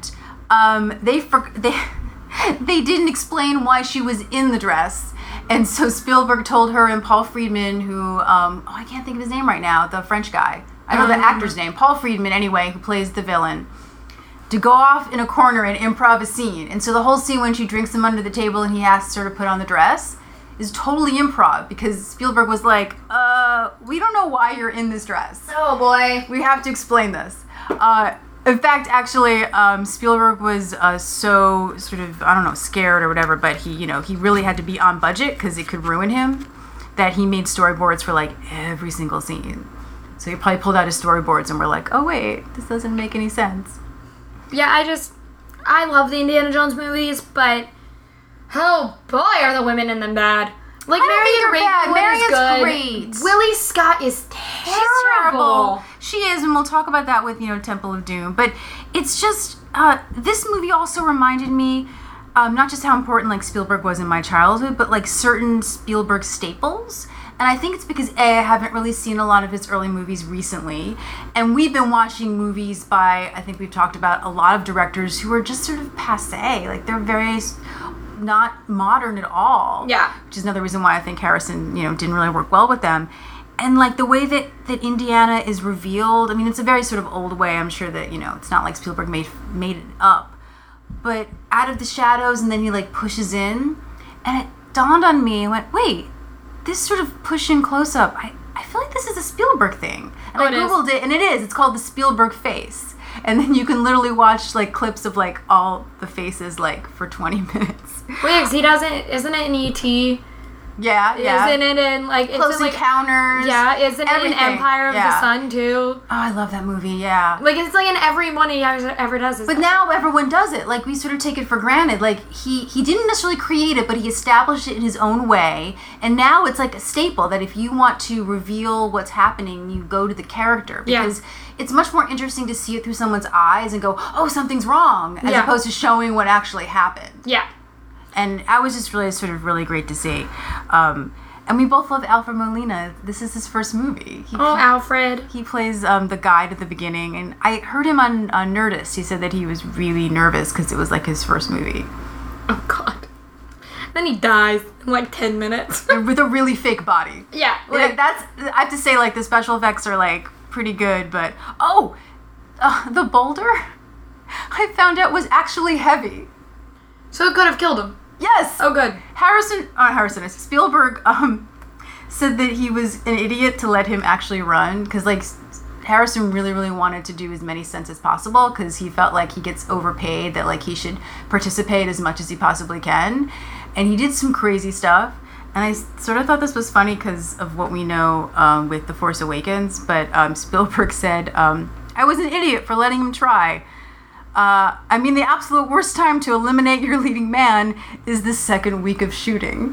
um, they for- they they didn't explain why she was in the dress. And so Spielberg told her and Paul Friedman, who, um, oh, I can't think of his name right now, the French guy. I know um, the actor's name. Paul Friedman, anyway, who plays the villain, to go off in a corner and improv a scene. And so the whole scene when she drinks him under the table and he asks her to put on the dress is totally improv because Spielberg was like, uh, we don't know why you're in this dress. Oh, boy. We have to explain this. Uh, in fact, actually, um, Spielberg was uh, so sort of, I don't know, scared or whatever, but he, you know, he really had to be on budget because it could ruin him, that he made storyboards for, like, every single scene. So he probably pulled out his storyboards and we're like, oh, wait, this doesn't make any sense. Yeah, I just, I love the Indiana Jones movies, but, oh, boy, are the women in them bad. Like, Marion Ravenwood is good. Great. Willie Scott is terrible. She's terrible. She is, and we'll talk about that with, you know, Temple of Doom. But it's just, uh, this movie also reminded me, um, not just how important, like, Spielberg was in my childhood, but, like, certain Spielberg staples. And I think it's because, A, I haven't really seen a lot of his early movies recently. And we've been watching movies by, I think we've talked about, a lot of directors who are just sort of passé. Like, they're very not modern at all. Yeah. Which is another reason why I think Harrison, you know, didn't really work well with them. And, like, the way that, that Indiana is revealed, I mean, it's a very sort of old way. I'm sure that, you know, it's not like Spielberg made made it up. But out of the shadows, and then he, like, pushes in. And it dawned on me, I went, wait, this sort of push-in close-up, I, I feel like this is a Spielberg thing. And oh, I Googled it, it, and it is. It's called the Spielberg face. And then you can literally watch, like, clips of, like, all the faces, like, for twenty minutes. Wait, because he doesn't, isn't it in E T? Yeah, yeah. Isn't it in, like, Close it's in, like, Encounters. Yeah, isn't everything. it in Empire of yeah. the Sun, too? Oh, I love that movie, yeah. Like, it's like in every one he ever, ever does. But now everyone does it. Like, we sort of take it for granted. Like, he, he didn't necessarily create it, but he established it in his own way. And now it's like a staple that if you want to reveal what's happening, you go to the character. Because yeah. it's much more interesting to see it through someone's eyes and go, oh, something's wrong, as yeah. opposed to showing what actually happened. Yeah. And I was just really sort of really great to see. Um... And we both love Alfred Molina. This is his first movie. He oh, Alfred. He plays um, the guide at the beginning. And I heard him on, on Nerdist. He said that he was really nervous because it was like his first movie. Oh, God. Then he dies in like ten minutes. With a really fake body. Yeah. Like, that's, I have to say, like, the special effects are, like, pretty good. But, oh, uh, the boulder I found out was actually heavy. So it could have killed him. Yes. Oh, good. Harrison, uh, Harrison, Spielberg um, said that he was an idiot to let him actually run because, like, Harrison really, really wanted to do as many stunts as possible because he felt like he gets overpaid, that, like, he should participate as much as he possibly can. And he did some crazy stuff. And I sort of thought this was funny because of what we know um, with The Force Awakens. But um, Spielberg said, um, I was an idiot for letting him try. Uh, I mean, the absolute worst time to eliminate your leading man is the second week of shooting.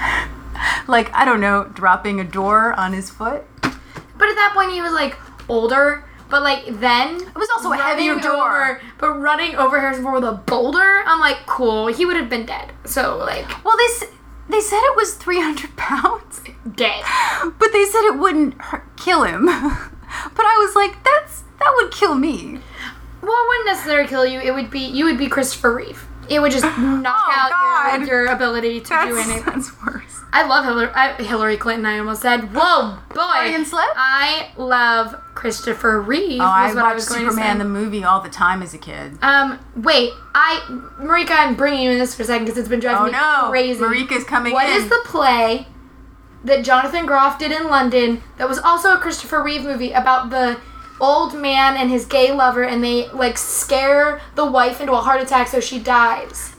Like, I don't know, dropping a door on his foot. But at that point, he was, like, older. But, like, then... It was also a heavier door. Over, but running over Harrison Ford with a boulder, I'm like, cool. He would have been dead. So, like... Well, they, they said it was three hundred pounds. Dead. But they said it wouldn't hurt, kill him. But I was like, that's that would kill me. Well, it wouldn't necessarily kill you. It would be, you would be Christopher Reeve. It would just knock oh, out your, your ability to that's, do anything. That's worse. I love Hillary, I, Hillary Clinton, I almost said. Whoa, boy. Freudian slip? I love Christopher Reeve. Oh, I what watched I was going Superman to say. the movie all the time as a kid. Um, wait. I, Marika, I'm bringing you in this for a second because it's been driving oh, me no. crazy. Marika's coming What in. What is the play that Jonathan Groff did in London that was also a Christopher Reeve movie about the old man and his gay lover, and they, like, scare the wife into a heart attack so she dies?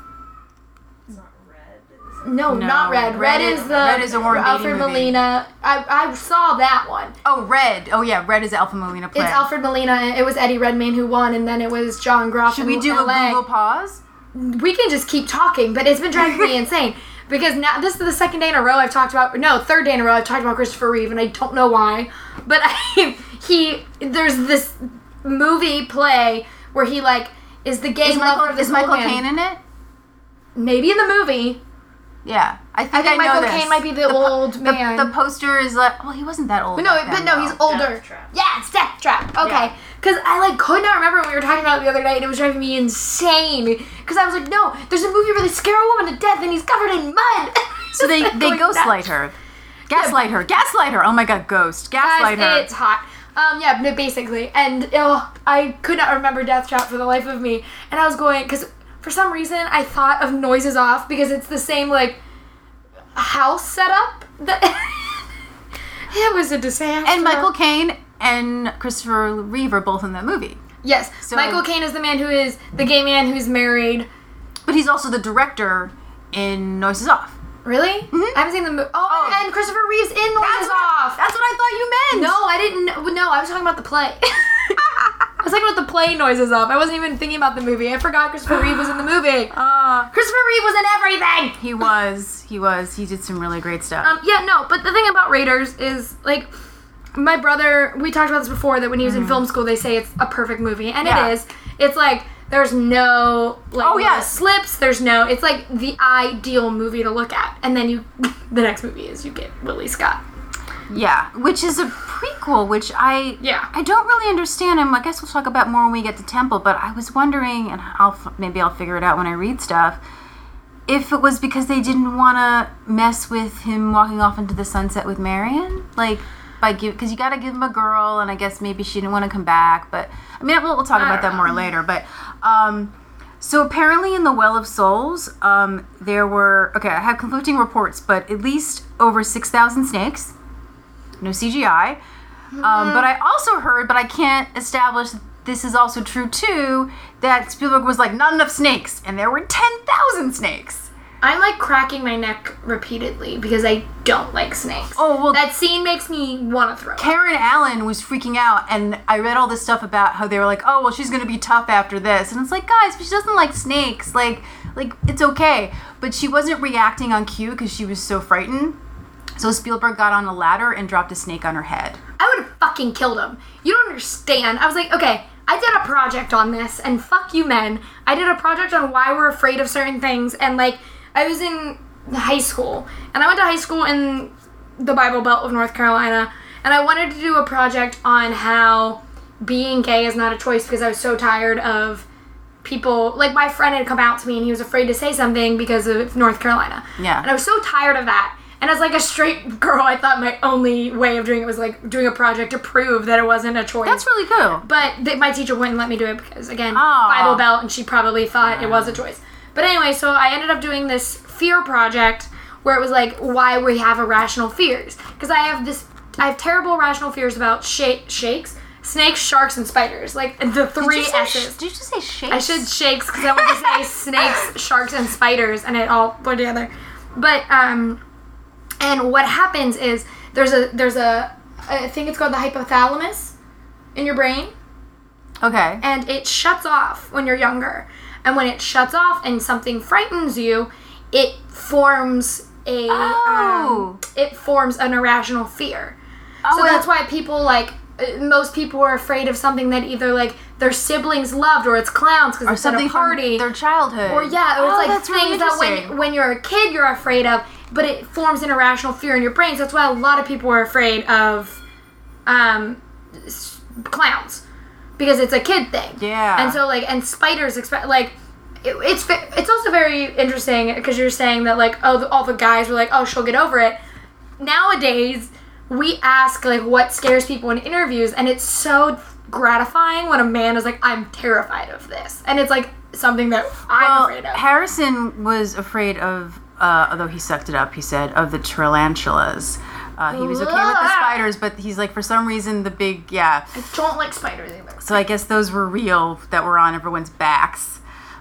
No, No, not Red. Red, Red is is- the Red is a Warren Beatty Alfred movie. Molina. I I saw that one. Oh, Red. Oh, yeah, Red is the Alpha Molina play. It's Alfred Molina. And it was Eddie Redmayne who won, and then it was John Groff. Should we in do L A. a Google pause? We can just keep talking, but it's been driving me insane because now this is the second day in a row I've talked about. No, third day in a row I've talked about Christopher Reeve, and I don't know why. But I, he there's this movie play where he like is the gay Is lover Michael, of this is Michael old man. Caine in it? Maybe in the movie. Yeah, I think I think I know Michael this. Caine might be the, po- old the, man. The poster is like, well, he wasn't that old. But no, back but then, no, though. he's older. Death Trap. Yeah, it's Death Trap. Okay, Yeah. Because I, like, could not remember what we were talking about the other night, and it was driving me insane. Because I was like, no, there's a movie where they scare a woman to death, and he's covered in mud. So they, they ghostlight her. Gaslight her. Gaslight her. Oh my god, ghost. Gaslight Guys, her. It's hot. Um, yeah, no, basically. And oh, I could not remember Death Trap for the life of me. And I was going, because for some reason I thought of Noises Off because it's the same, like, house setup. That it was a disaster. And Michael Caine and Christopher Reeve are both in that movie. Yes. So, Michael Caine is the man who is the gay man who's married. But he's also the director in Noises Off. Really? Mm-hmm. I haven't seen the movie. Oh, Oh. and Christopher Reeve's in Noises That's what, Off. that's what I thought you meant. No, I didn't. No, I was talking about the play. I was talking about the play Noises Off. I wasn't even thinking about the movie. I forgot Christopher Reeve was in the movie. Uh, Christopher Reeve was in everything. he was. He was. He did some really great stuff. Um, yeah, no, but the thing about Raiders is, like, my brother, we talked about this before, that when he was in film school, they say it's a perfect movie. And Yeah. it is. It's like, there's no, like, Oh, yeah. no slips. There's no, it's like the ideal movie to look at. And then you, the next movie is you get Willie Scott. Yeah, which is a prequel, which I Yeah. I don't really understand. And I guess we'll talk about more when we get to Temple. But I was wondering, and I'll maybe I'll figure it out when I read stuff, if it was because they didn't want to mess with him walking off into the sunset with Marion, like by give because you got to give him a girl, and I guess maybe she didn't want to come back. But I mean, we'll, we'll talk I about that don't more know. later. But um, so apparently in the Well of Souls, um, there were okay. I have conflicting reports, but at least over six thousand snakes. No C G I. Um, but I also heard, but I can't establish this is also true too, that Spielberg was like, not enough snakes. And there were ten thousand snakes. I'm, like, cracking my neck repeatedly because I don't like snakes. Oh, well, That scene makes me want to throw up. Karen Allen was freaking out. And I read all this stuff about how they were like, oh, well, she's going to be tough after this. And it's like, guys, but she doesn't like snakes. Like, like it's okay. But she wasn't reacting on cue because she was so frightened. So Spielberg got on a ladder and dropped a snake on her head. I would have fucking killed him. You don't understand. I was like, okay, I did a project on this, and fuck you men. I did a project on why we're afraid of certain things, and, like, I was in high school, and I went to high school in the Bible Belt of North Carolina, and I wanted to do a project on how being gay is not a choice because I was so tired of people, like, my friend had come out to me, and he was afraid to say something because of North Carolina. Yeah. And I was so tired of that. And as, like, a straight girl, I thought my only way of doing it was, like, doing a project to prove that it wasn't a choice. That's really cool. But th- my teacher wouldn't let me do it because, again, Aw. Bible Belt, and she probably thought it was a choice. But anyway, so I ended up doing this fear project where it was, like, why we have irrational fears. Because I have this, I have terrible irrational fears about sh- shakes, snakes, sharks, and spiders. Like, the three did you say S's. sh- did you just say shakes? I said shakes because I wanted to say snakes, sharks, and spiders, and it all blurred together. But, um... and what happens is there's a there's a I think it's called the hypothalamus in your brain, Okay. and it shuts off when you're younger. And when it shuts off and something frightens you, it forms a Oh. um, it forms an irrational fear. Oh, so it- that's why people like uh, most people are afraid of something that either like their siblings loved or it's clowns because Or it's at something a party. from their childhood. Or yeah, or it's Oh, like that's really things that interesting. when when you're a kid you're afraid of, but it forms an irrational fear in your brain. So that's why a lot of people are afraid of um, s- clowns because it's a kid thing. Yeah. And so like and spiders expect like it, it's ve- it's also very interesting because you're saying that like oh the, all the guys were like oh she'll get over it. Nowadays we ask like what scares people in interviews, and it's so gratifying when a man is like I'm terrified of this, and it's like something that I'm well, afraid of. Harrison was afraid of, uh, although he sucked it up, he said, of the tarantulas. Uh, he was okay with the Ugh. spiders, but he's like, for some reason, the big, yeah. I don't like spiders either. So I guess those were real that were on everyone's backs.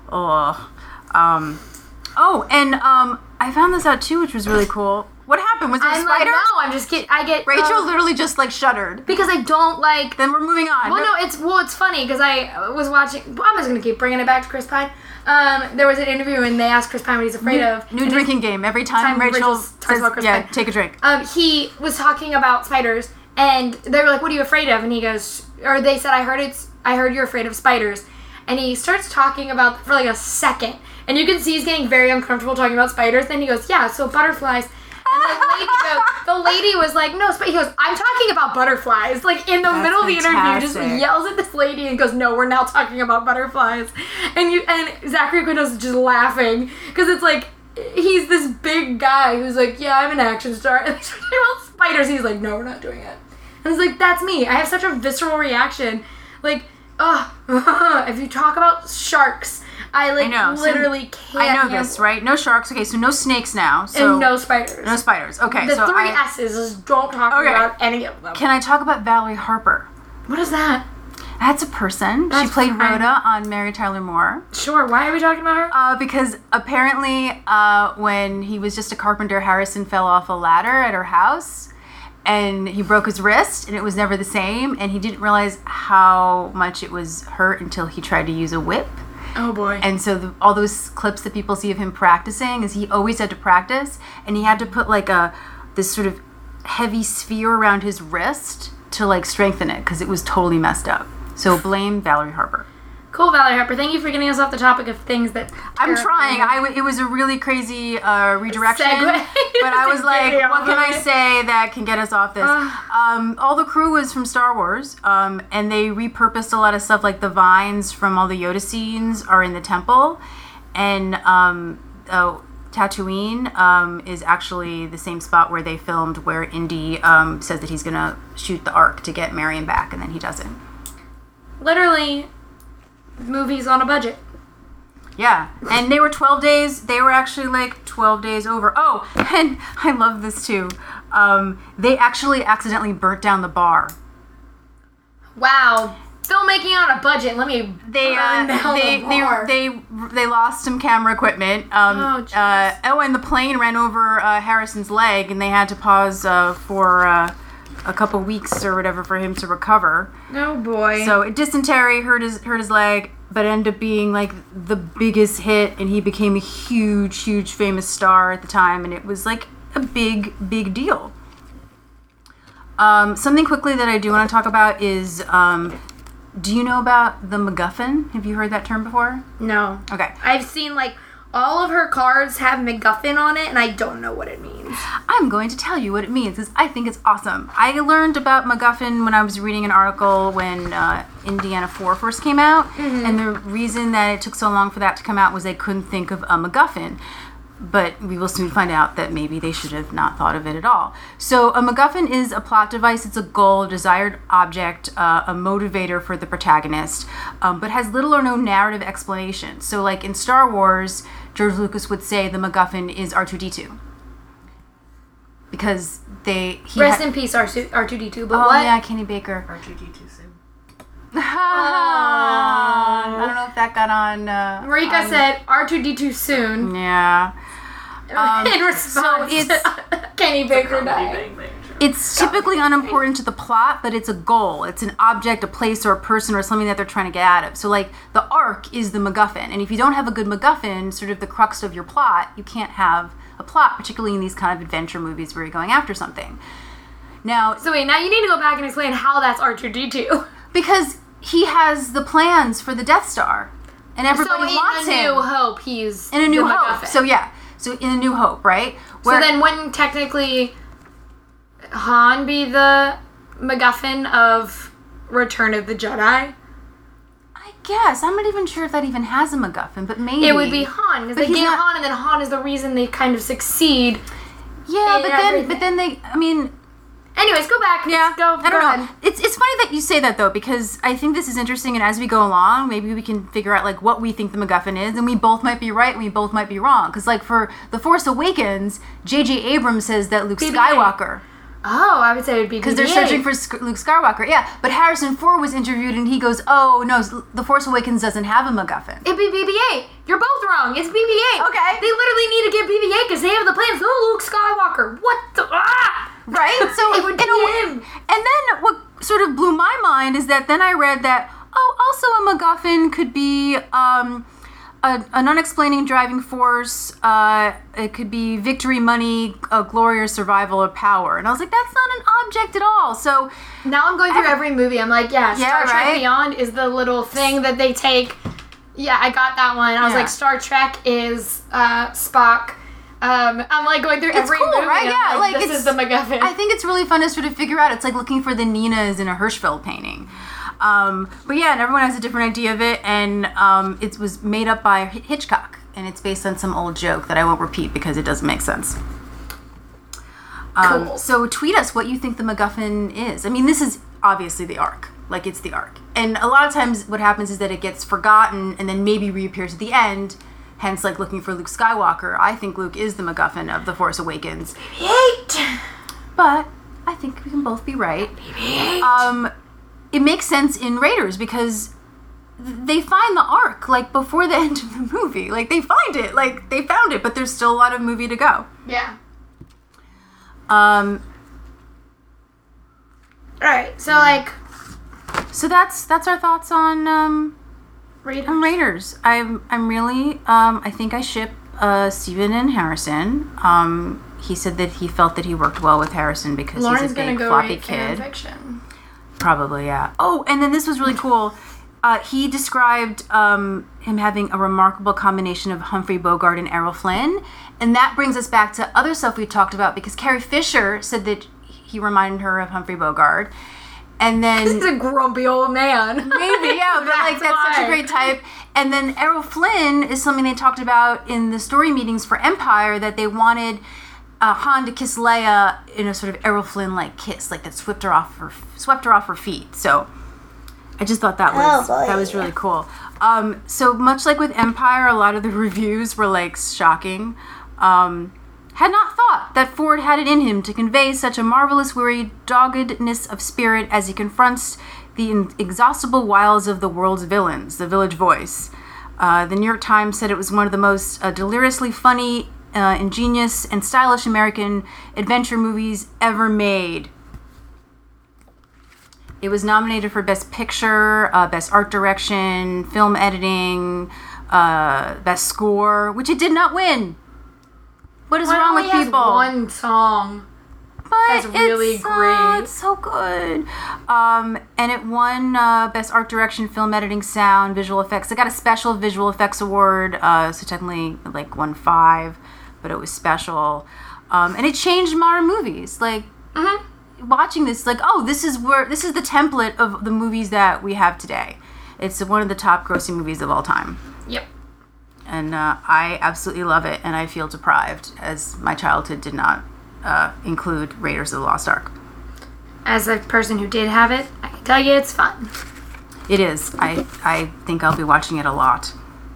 Oh. Um, oh, and um, I found this out too, which was really cool. What happened? Was there a I'm like, spider? no, I'm just kidding. I get Rachel um, literally just like shuddered. because I don't like. Then we're moving on. Well, no, it's well, it's funny because I was watching. I'm just gonna keep bringing it back to Chris Pine. Um, there was an interview and they asked Chris Pine what he's afraid of. New And drinking game. Every time, time Rachel Rachel talks says, about Chris yeah, Pine. take a drink. Um, he was talking about spiders, and they were like, "What are you afraid of?" And he goes, or they said, "I heard it's. I heard you're afraid of spiders." And he starts talking about for like a second, and you can see he's getting very uncomfortable talking about spiders. Then he goes, "Yeah, so butterflies." And the lady goes, the lady was like, no, but he goes, I'm talking about butterflies. Like in the That's middle of the interview, just fantastic. yells at this lady and goes, no, we're now talking about butterflies. And you and Zachary Quinto's just laughing because it's like he's this big guy who's like, yeah, I'm an action star. And they're talking about spiders. He's like, no, we're not doing it. And it's like, that's me. I have such a visceral reaction. Like, ugh, if you talk about sharks, I like I know. literally So, can't. I know handle- this, right? No sharks. Okay, so no snakes now. So and no spiders. no spiders. Okay, The so three I, S's is don't talk Okay. about any of them. can I talk about Valerie Harper? What is that? That's a person. That's she played fine. Rhoda on Mary Tyler Moore. Sure. Why are we talking about her? Uh, because apparently, uh, when he was just a carpenter, Harrison fell off a ladder at her house, and he broke his wrist, and it was never the same. And he didn't realize how much it was hurt until he tried to use a whip. Oh boy. And so the, all those clips that people see of him practicing is he always had to practice, and he had to put like a this sort of heavy sphere around his wrist to like strengthen it because it was totally messed up. So blame Valerie Harper. Cool, Valerie Harper. Thank you for getting us off the topic of things that. I'm terrify trying. me. I w- it was a really crazy uh, redirection, Segue. but I was To like, get me what off can of I it. say that can get us off this? Ugh. um, all the crew was from Star Wars, um, and they repurposed a lot of stuff, like the vines from all the Yoda scenes are in the temple, and um, oh, Tatooine um, is actually the same spot where they filmed where Indy um, says that he's going to shoot the Ark to get Marion back, and then he doesn't. Literally, movies on a budget. Yeah, and they were twelve days. They were actually like twelve days over. Oh, and I love this too. Um, they actually accidentally burnt down the bar. Wow. Filmmaking on a budget. Let me They burn uh, down they, the they bar. they they lost some camera equipment. Um, Oh, jeez. uh, oh, and the plane ran over uh, Harrison's leg, and they had to pause uh, for uh, a couple weeks or whatever for him to recover. Oh boy. So dysentery hurt his hurt his leg, but ended up being like the biggest hit, and he became a huge, huge famous star at the time, and it was like a big, big deal. Um, something quickly that I do want to talk about is, um, do you know about the MacGuffin? Have you heard that term before? no. Okay. I've seen like all of her cards have MacGuffin on it, and I don't know what it means. I'm going to tell you what it means because I think it's awesome. I learned about MacGuffin when I was reading an article when uh, Indiana four first came out, Mm-hmm. and the reason that it took so long for that to come out was they couldn't think of a MacGuffin. But we will soon find out that maybe they should have not thought of it at all. So a MacGuffin is a plot device. It's a goal, a desired object, uh, a motivator for the protagonist, um, but has little or no narrative explanation. So like in Star Wars, George Lucas would say the MacGuffin is R two D two. Because they... He Rest had- in peace, R two D two. But Oh, what? yeah, Kenny Baker. R two D two soon. I don't know if that got on... Uh, Marika on- said R two D two soon Yeah. Um, in response so it's- to Kenny Baker Comedy dying. Bang Bang Show. It's typically unimportant to the plot, but it's a goal. It's an object, a place, or a person, or something that they're trying to get out of. So, like, the arc is the MacGuffin. And if you don't have a good MacGuffin, sort of the crux of your plot, you can't have a plot, particularly in these kind of adventure movies where you're going after something. Now, So wait, now you need to go back and explain how that's R two D two. because he has the plans for the Death Star, and everybody So in wants A him. New Hope, he's in A New the Hope. MacGuffin. So, yeah. So, in A New Hope, right? So Where- then wouldn't technically Han be the MacGuffin of Return of the Jedi? I guess. I'm not even sure if that even has a MacGuffin, but maybe. It would be Han, because But they he's get not- Han, and then Han is the reason they kind of succeed. Yeah, in but then, everything. but then they, I mean... Anyways, go back. Yeah, go. I don't go know. ahead. It's it's funny that you say that though, because I think this is interesting, and as we go along, maybe we can figure out like what we think the MacGuffin is, and we both might be right, and we both might be wrong. Because like for The Force Awakens, J J Abrams says that Luke B B A. Skywalker, Oh, I would say it would be because they're searching for Sk- Luke Skywalker. Yeah, but Harrison Ford was interviewed, and he goes, "Oh no, The Force Awakens doesn't have a MacGuffin." It'd be B B A. You're both wrong. It's B B A. Okay. They literally need to get B B A because they have the plans. Oh, Luke Skywalker. What the? Ah! Right? So It would be in a- him. And then what sort of blew my mind is that then I read that, oh, also a MacGuffin could be um, a, an unexplaining driving force. Uh, it could be victory, money, uh, glory, or survival, or power. And I was like, that's not an object at all. So Now I'm going through every movie. I'm like, yeah, Star Yeah, Trek right? Beyond is the little thing that they take. Yeah, I got that one. I was Yeah. like, Star Trek is uh, Spock. Um, I'm like going through It's every cool, movie. right? And Yeah, I'm like, like, this it's- is the MacGuffin. I think it's really fun to sort of figure out. It's like looking for the Ninas in a Hirschfeld painting. Um, but yeah, and everyone has a different idea of it, and um, it was made up by Hitchcock, and it's based on some old joke that I won't repeat because it doesn't make sense. Um, Cool. So tweet us what you think the MacGuffin is. I mean, this is obviously the Ark. Like, it's the Ark. And a lot of times what happens is that it gets forgotten and then maybe reappears at the end, hence, like, looking for Luke Skywalker. I think Luke is the MacGuffin of The Force Awakens. Eight. But I think we can both be right. Eight. Um, it makes sense in Raiders because th- they find the Ark, like, before the end of the movie. Like, they find it. Like, they found it, but there's still a lot of movie to go. Yeah. Um, All right. So like, so that's that's our thoughts on um, Raiders. on Raiders. I'm I'm really um, I think I ship uh, Steven and Harrison. Um, he said that he felt that he worked well with Harrison because Lauren's he's a gonna big go floppy write fan kid. fiction. Probably, yeah. Oh, and then this was really cool. Uh, he described um, him having a remarkable combination of Humphrey Bogart and Errol Flynn. And that brings us back to other stuff we talked about because Carrie Fisher said that he reminded her of Humphrey Bogart. And then... He's a grumpy old man. Maybe, yeah, but like that's such a why. great type. And then Errol Flynn is something they talked about in the story meetings for Empire, that they wanted uh, Han to kiss Leia in a sort of Errol Flynn-like kiss, like that swept her off her swept her off her feet. So I just thought that was Oh, boy. that was really cool. Um, so much like with Empire, a lot of the reviews were like shocking. Um, had not thought that Ford had it in him to convey such a marvelous, weary doggedness of spirit as he confronts the inexhaustible wiles of the world's villains, the Village Voice. Uh, the New York Times said it was one of the most uh, deliriously funny, uh, ingenious, and stylish American adventure movies ever made. It was nominated for Best Picture, uh, Best Art Direction, Film Editing, uh, Best Score, which it did not win. What is Why wrong only with has people? One song. But That's really it's, great. Uh, it's so good. Um, and it won uh, Best Art Direction, Film Editing, Sound, Visual Effects. It got a special Visual Effects Award, uh, so technically like won five, but it was special. Um, and it changed modern movies. Like, Mm-hmm. watching this, like, oh, this is where this is the template of the movies that we have today. It's one of the top grossing movies of all time. Yep. And uh, I absolutely love it, and I feel deprived, as my childhood did not uh, include Raiders of the Lost Ark. As a person who did have it, I can tell you it's fun. It is. I, I think I'll be watching it a lot.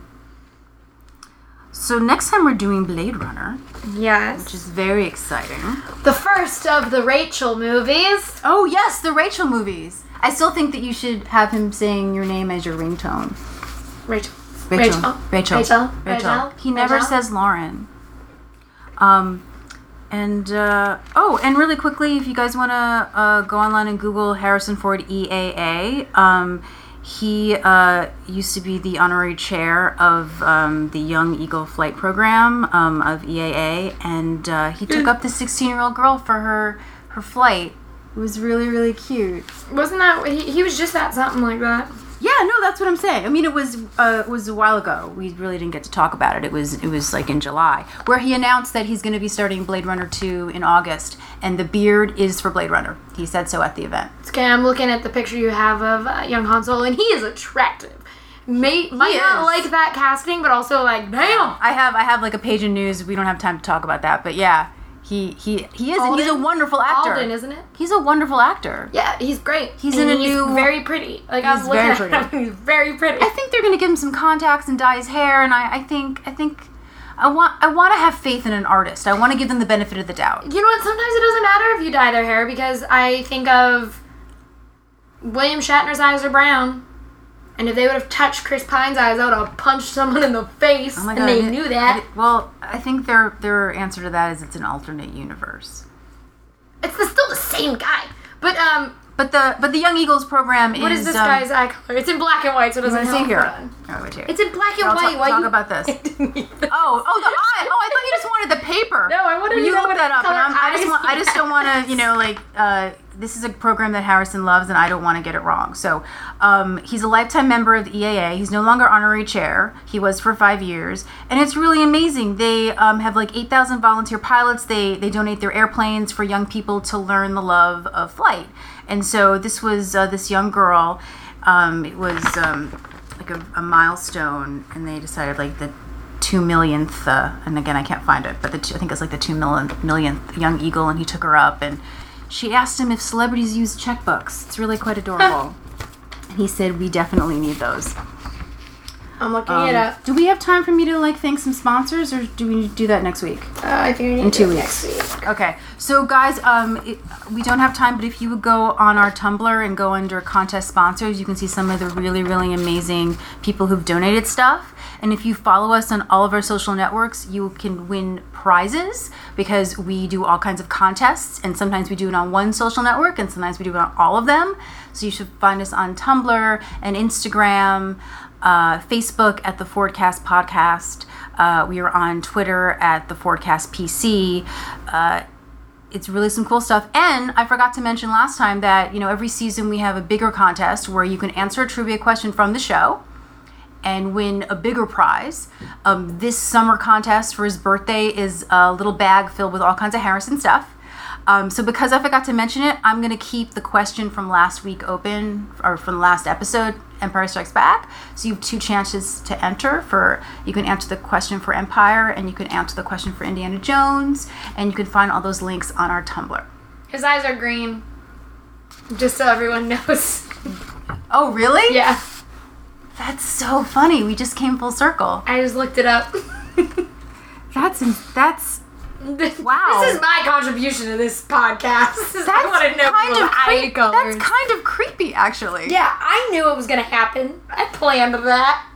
So next time we're doing Blade Runner, Yes. which is very exciting. The first of the Rachel movies. Oh, yes, the Rachel movies. I still think that you should have him saying your name as your ringtone. Rachel. Rachel. Rachel. Rachel. Rachel. Rachel. He never Rachel. says Lauren. Um, and, uh, oh, and really quickly, if you guys want to uh, go online and Google Harrison Ford E A A, um, he uh, used to be the honorary chair of um, the Young Eagle Flight Program um, of E A A, and uh, he took up the sixteen-year-old girl for her, her flight. It was really, really cute. Wasn't that he, he was just at something like that? Yeah, no, that's what I'm saying. I mean, it was uh, it was a while ago. We really didn't get to talk about it. It was it was like in July, where he announced that he's going to be starting Blade Runner two in August, and the beard is for Blade Runner. He said so at the event. Okay, I'm looking at the picture you have of uh, young Han Solo, and he is attractive. May, might He not is. like that casting, but also like, damn. I have I have like a page of news. We don't have time to talk about that, but yeah, he he he is. and He's a Alden? wonderful actor. Alden, isn't it? He's a wonderful actor. Yeah, he's great. He's And in a he's new- very pretty. Like He's I'm looking very at pretty. him, he's very pretty. I think they're going to give him some contacts and dye his hair, and I, I think I think I want I want to have faith in an artist. I want to give them the benefit of the doubt. You know what? Sometimes it doesn't matter if you dye their hair because I think of William Shatner's eyes are brown. And if they would have touched Chris Pine's eyes, I would have punched someone in the face. Oh my and God, they it- knew that. it- well, I think their their answer to that is it's an alternate universe. It's the, still the same guy. But, um, But the but the Young Eagles program what is is this um, guy's eye color? It's in black and white, so it I'm doesn't gonna help. see here. Hold on. Oh, it to you. It's in black and I'll white. talk, Why talk you... about this. oh, oh, the eye. Oh, I thought you just wanted the paper. No, I wanted well, to you know look what that up, and color I'm, I just eyes want, I he just don't want to, has. you know, like. Uh, This is a program that Harrison loves, and I don't want to get it wrong. So um, he's a lifetime member of the E A A. He's no longer honorary chair. He was for five years. And it's really amazing. They um, have like eight thousand volunteer pilots. They, they donate their airplanes for young people to learn the love of flight. And so this was uh, this young girl. Um, it was um, like a, a milestone, and they decided like the two millionth, uh, and again, I can't find it, but the two, I think it's like the two million, millionth young eagle, and he took her up, and she asked him if celebrities use checkbooks. It's really quite adorable. And he said, we definitely need those. I'm looking Um, it up. do we have time for me to like thank some sponsors, or do we do that next week? Uh, I think we need In to two do it weeks. next week. Okay. So guys, um, it, we don't have time, but if you would go on our Tumblr and go under contest sponsors, you can see some of the really, really amazing people who've donated stuff. And if you follow us on all of our social networks, you can win prizes because we do all kinds of contests, and sometimes we do it on one social network and sometimes we do it on all of them. So you should find us on Tumblr and Instagram, uh, Facebook at the Fordcast Podcast. Uh, we are on Twitter at the Fordcast P C. Uh, it's really some cool stuff. And I forgot to mention last time that, you know, every season we have a bigger contest where you can answer a trivia question from the show and win a bigger prize. Um, this summer contest for his birthday is a little bag filled with all kinds of Harrison stuff. Um, so because I forgot to mention it, I'm going to keep the question from last week open, or from the last episode, Empire Strikes Back. So you have two chances to enter. For you can answer the question for Empire, and you can answer the question for Indiana Jones, and you can find all those links on our Tumblr. His eyes are green. Just so everyone knows. Oh, really? Yeah. That's so funny. We just came full circle. I just looked it up. That's that's wow. This is my contribution to this podcast. That's I want to know kind people's of eye creep- colors. That's kind of creepy, actually. Yeah, I knew it was going to happen. I planned that.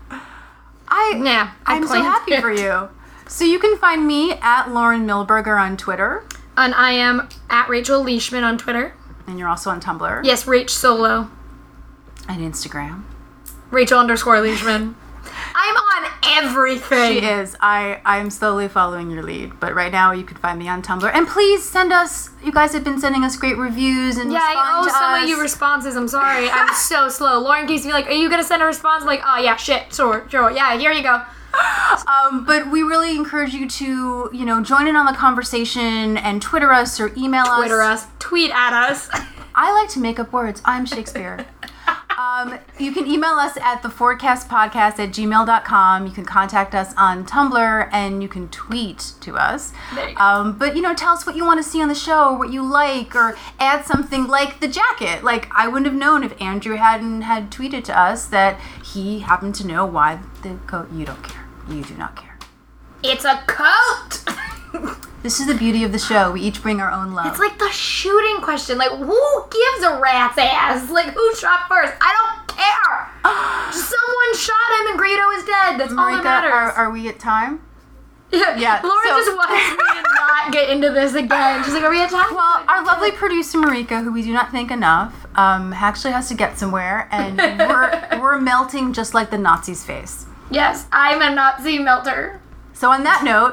I Yeah, I I'm so planned happy it. for you. So you can find me at Lauren Milberger on Twitter, And I am at Rachel Leishman on Twitter. and you're also on Tumblr Yes, Rach Solo. and Instagram. Rachel underscore Leishman. I'm on everything. She is. I I'm slowly following your lead, but right now you can find me on Tumblr. And please send us. You guys have been sending us great reviews and Yeah, I responding owe to some us. of you responses. I'm sorry. I'm so slow. Lauren keeps me like, are you going to send a response? I'm like, oh, yeah, shit. Sure, sure. Yeah, here you go. Um, but we really encourage you to, you know, join in on the conversation and Twitter us or email us. Twitter us. Tweet at us. I like to make up words. I'm Shakespeare. um, you can email us at the Fordcast Podcast at gmail dot com. You can contact us on Tumblr, and you can tweet to us. There you go. Um, but, you know, tell us what you want to see on the show, what you like, or add something like the jacket. Like, I wouldn't have known if Andrew hadn't had tweeted to us that he happened to know why the coat. You don't care. You do not care. It's a coat. This is the beauty of the show. We each bring our own love. It's like the shooting question. Like, who gives a rat's ass? Like, who shot first? I don't care. Someone shot him and Greedo is dead. That's all Marika, that matters. are, are we at time? yeah. yeah, Laura so- just wants me to not get into this again. She's like, are we at time? Well, our lovely producer Marika, who we do not thank enough, um, actually has to get somewhere, and we're we're melting just like the Nazi's face. Yes, I'm a Nazi melter. So on that note,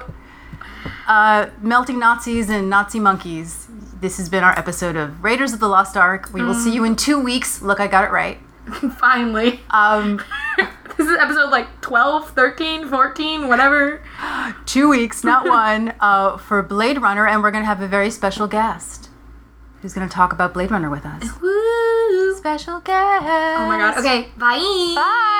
uh, melting Nazis and Nazi monkeys, this has been our episode of Raiders of the Lost Ark. We will see you in two weeks. Look, I got it right. Finally. Um, This is episode like twelve, thirteen, fourteen, whatever. two weeks, not one, uh, for Blade Runner, and we're going to have a very special guest who's going to talk about Blade Runner with us. Woo. Special guest. Oh my god. Okay, bye. Bye.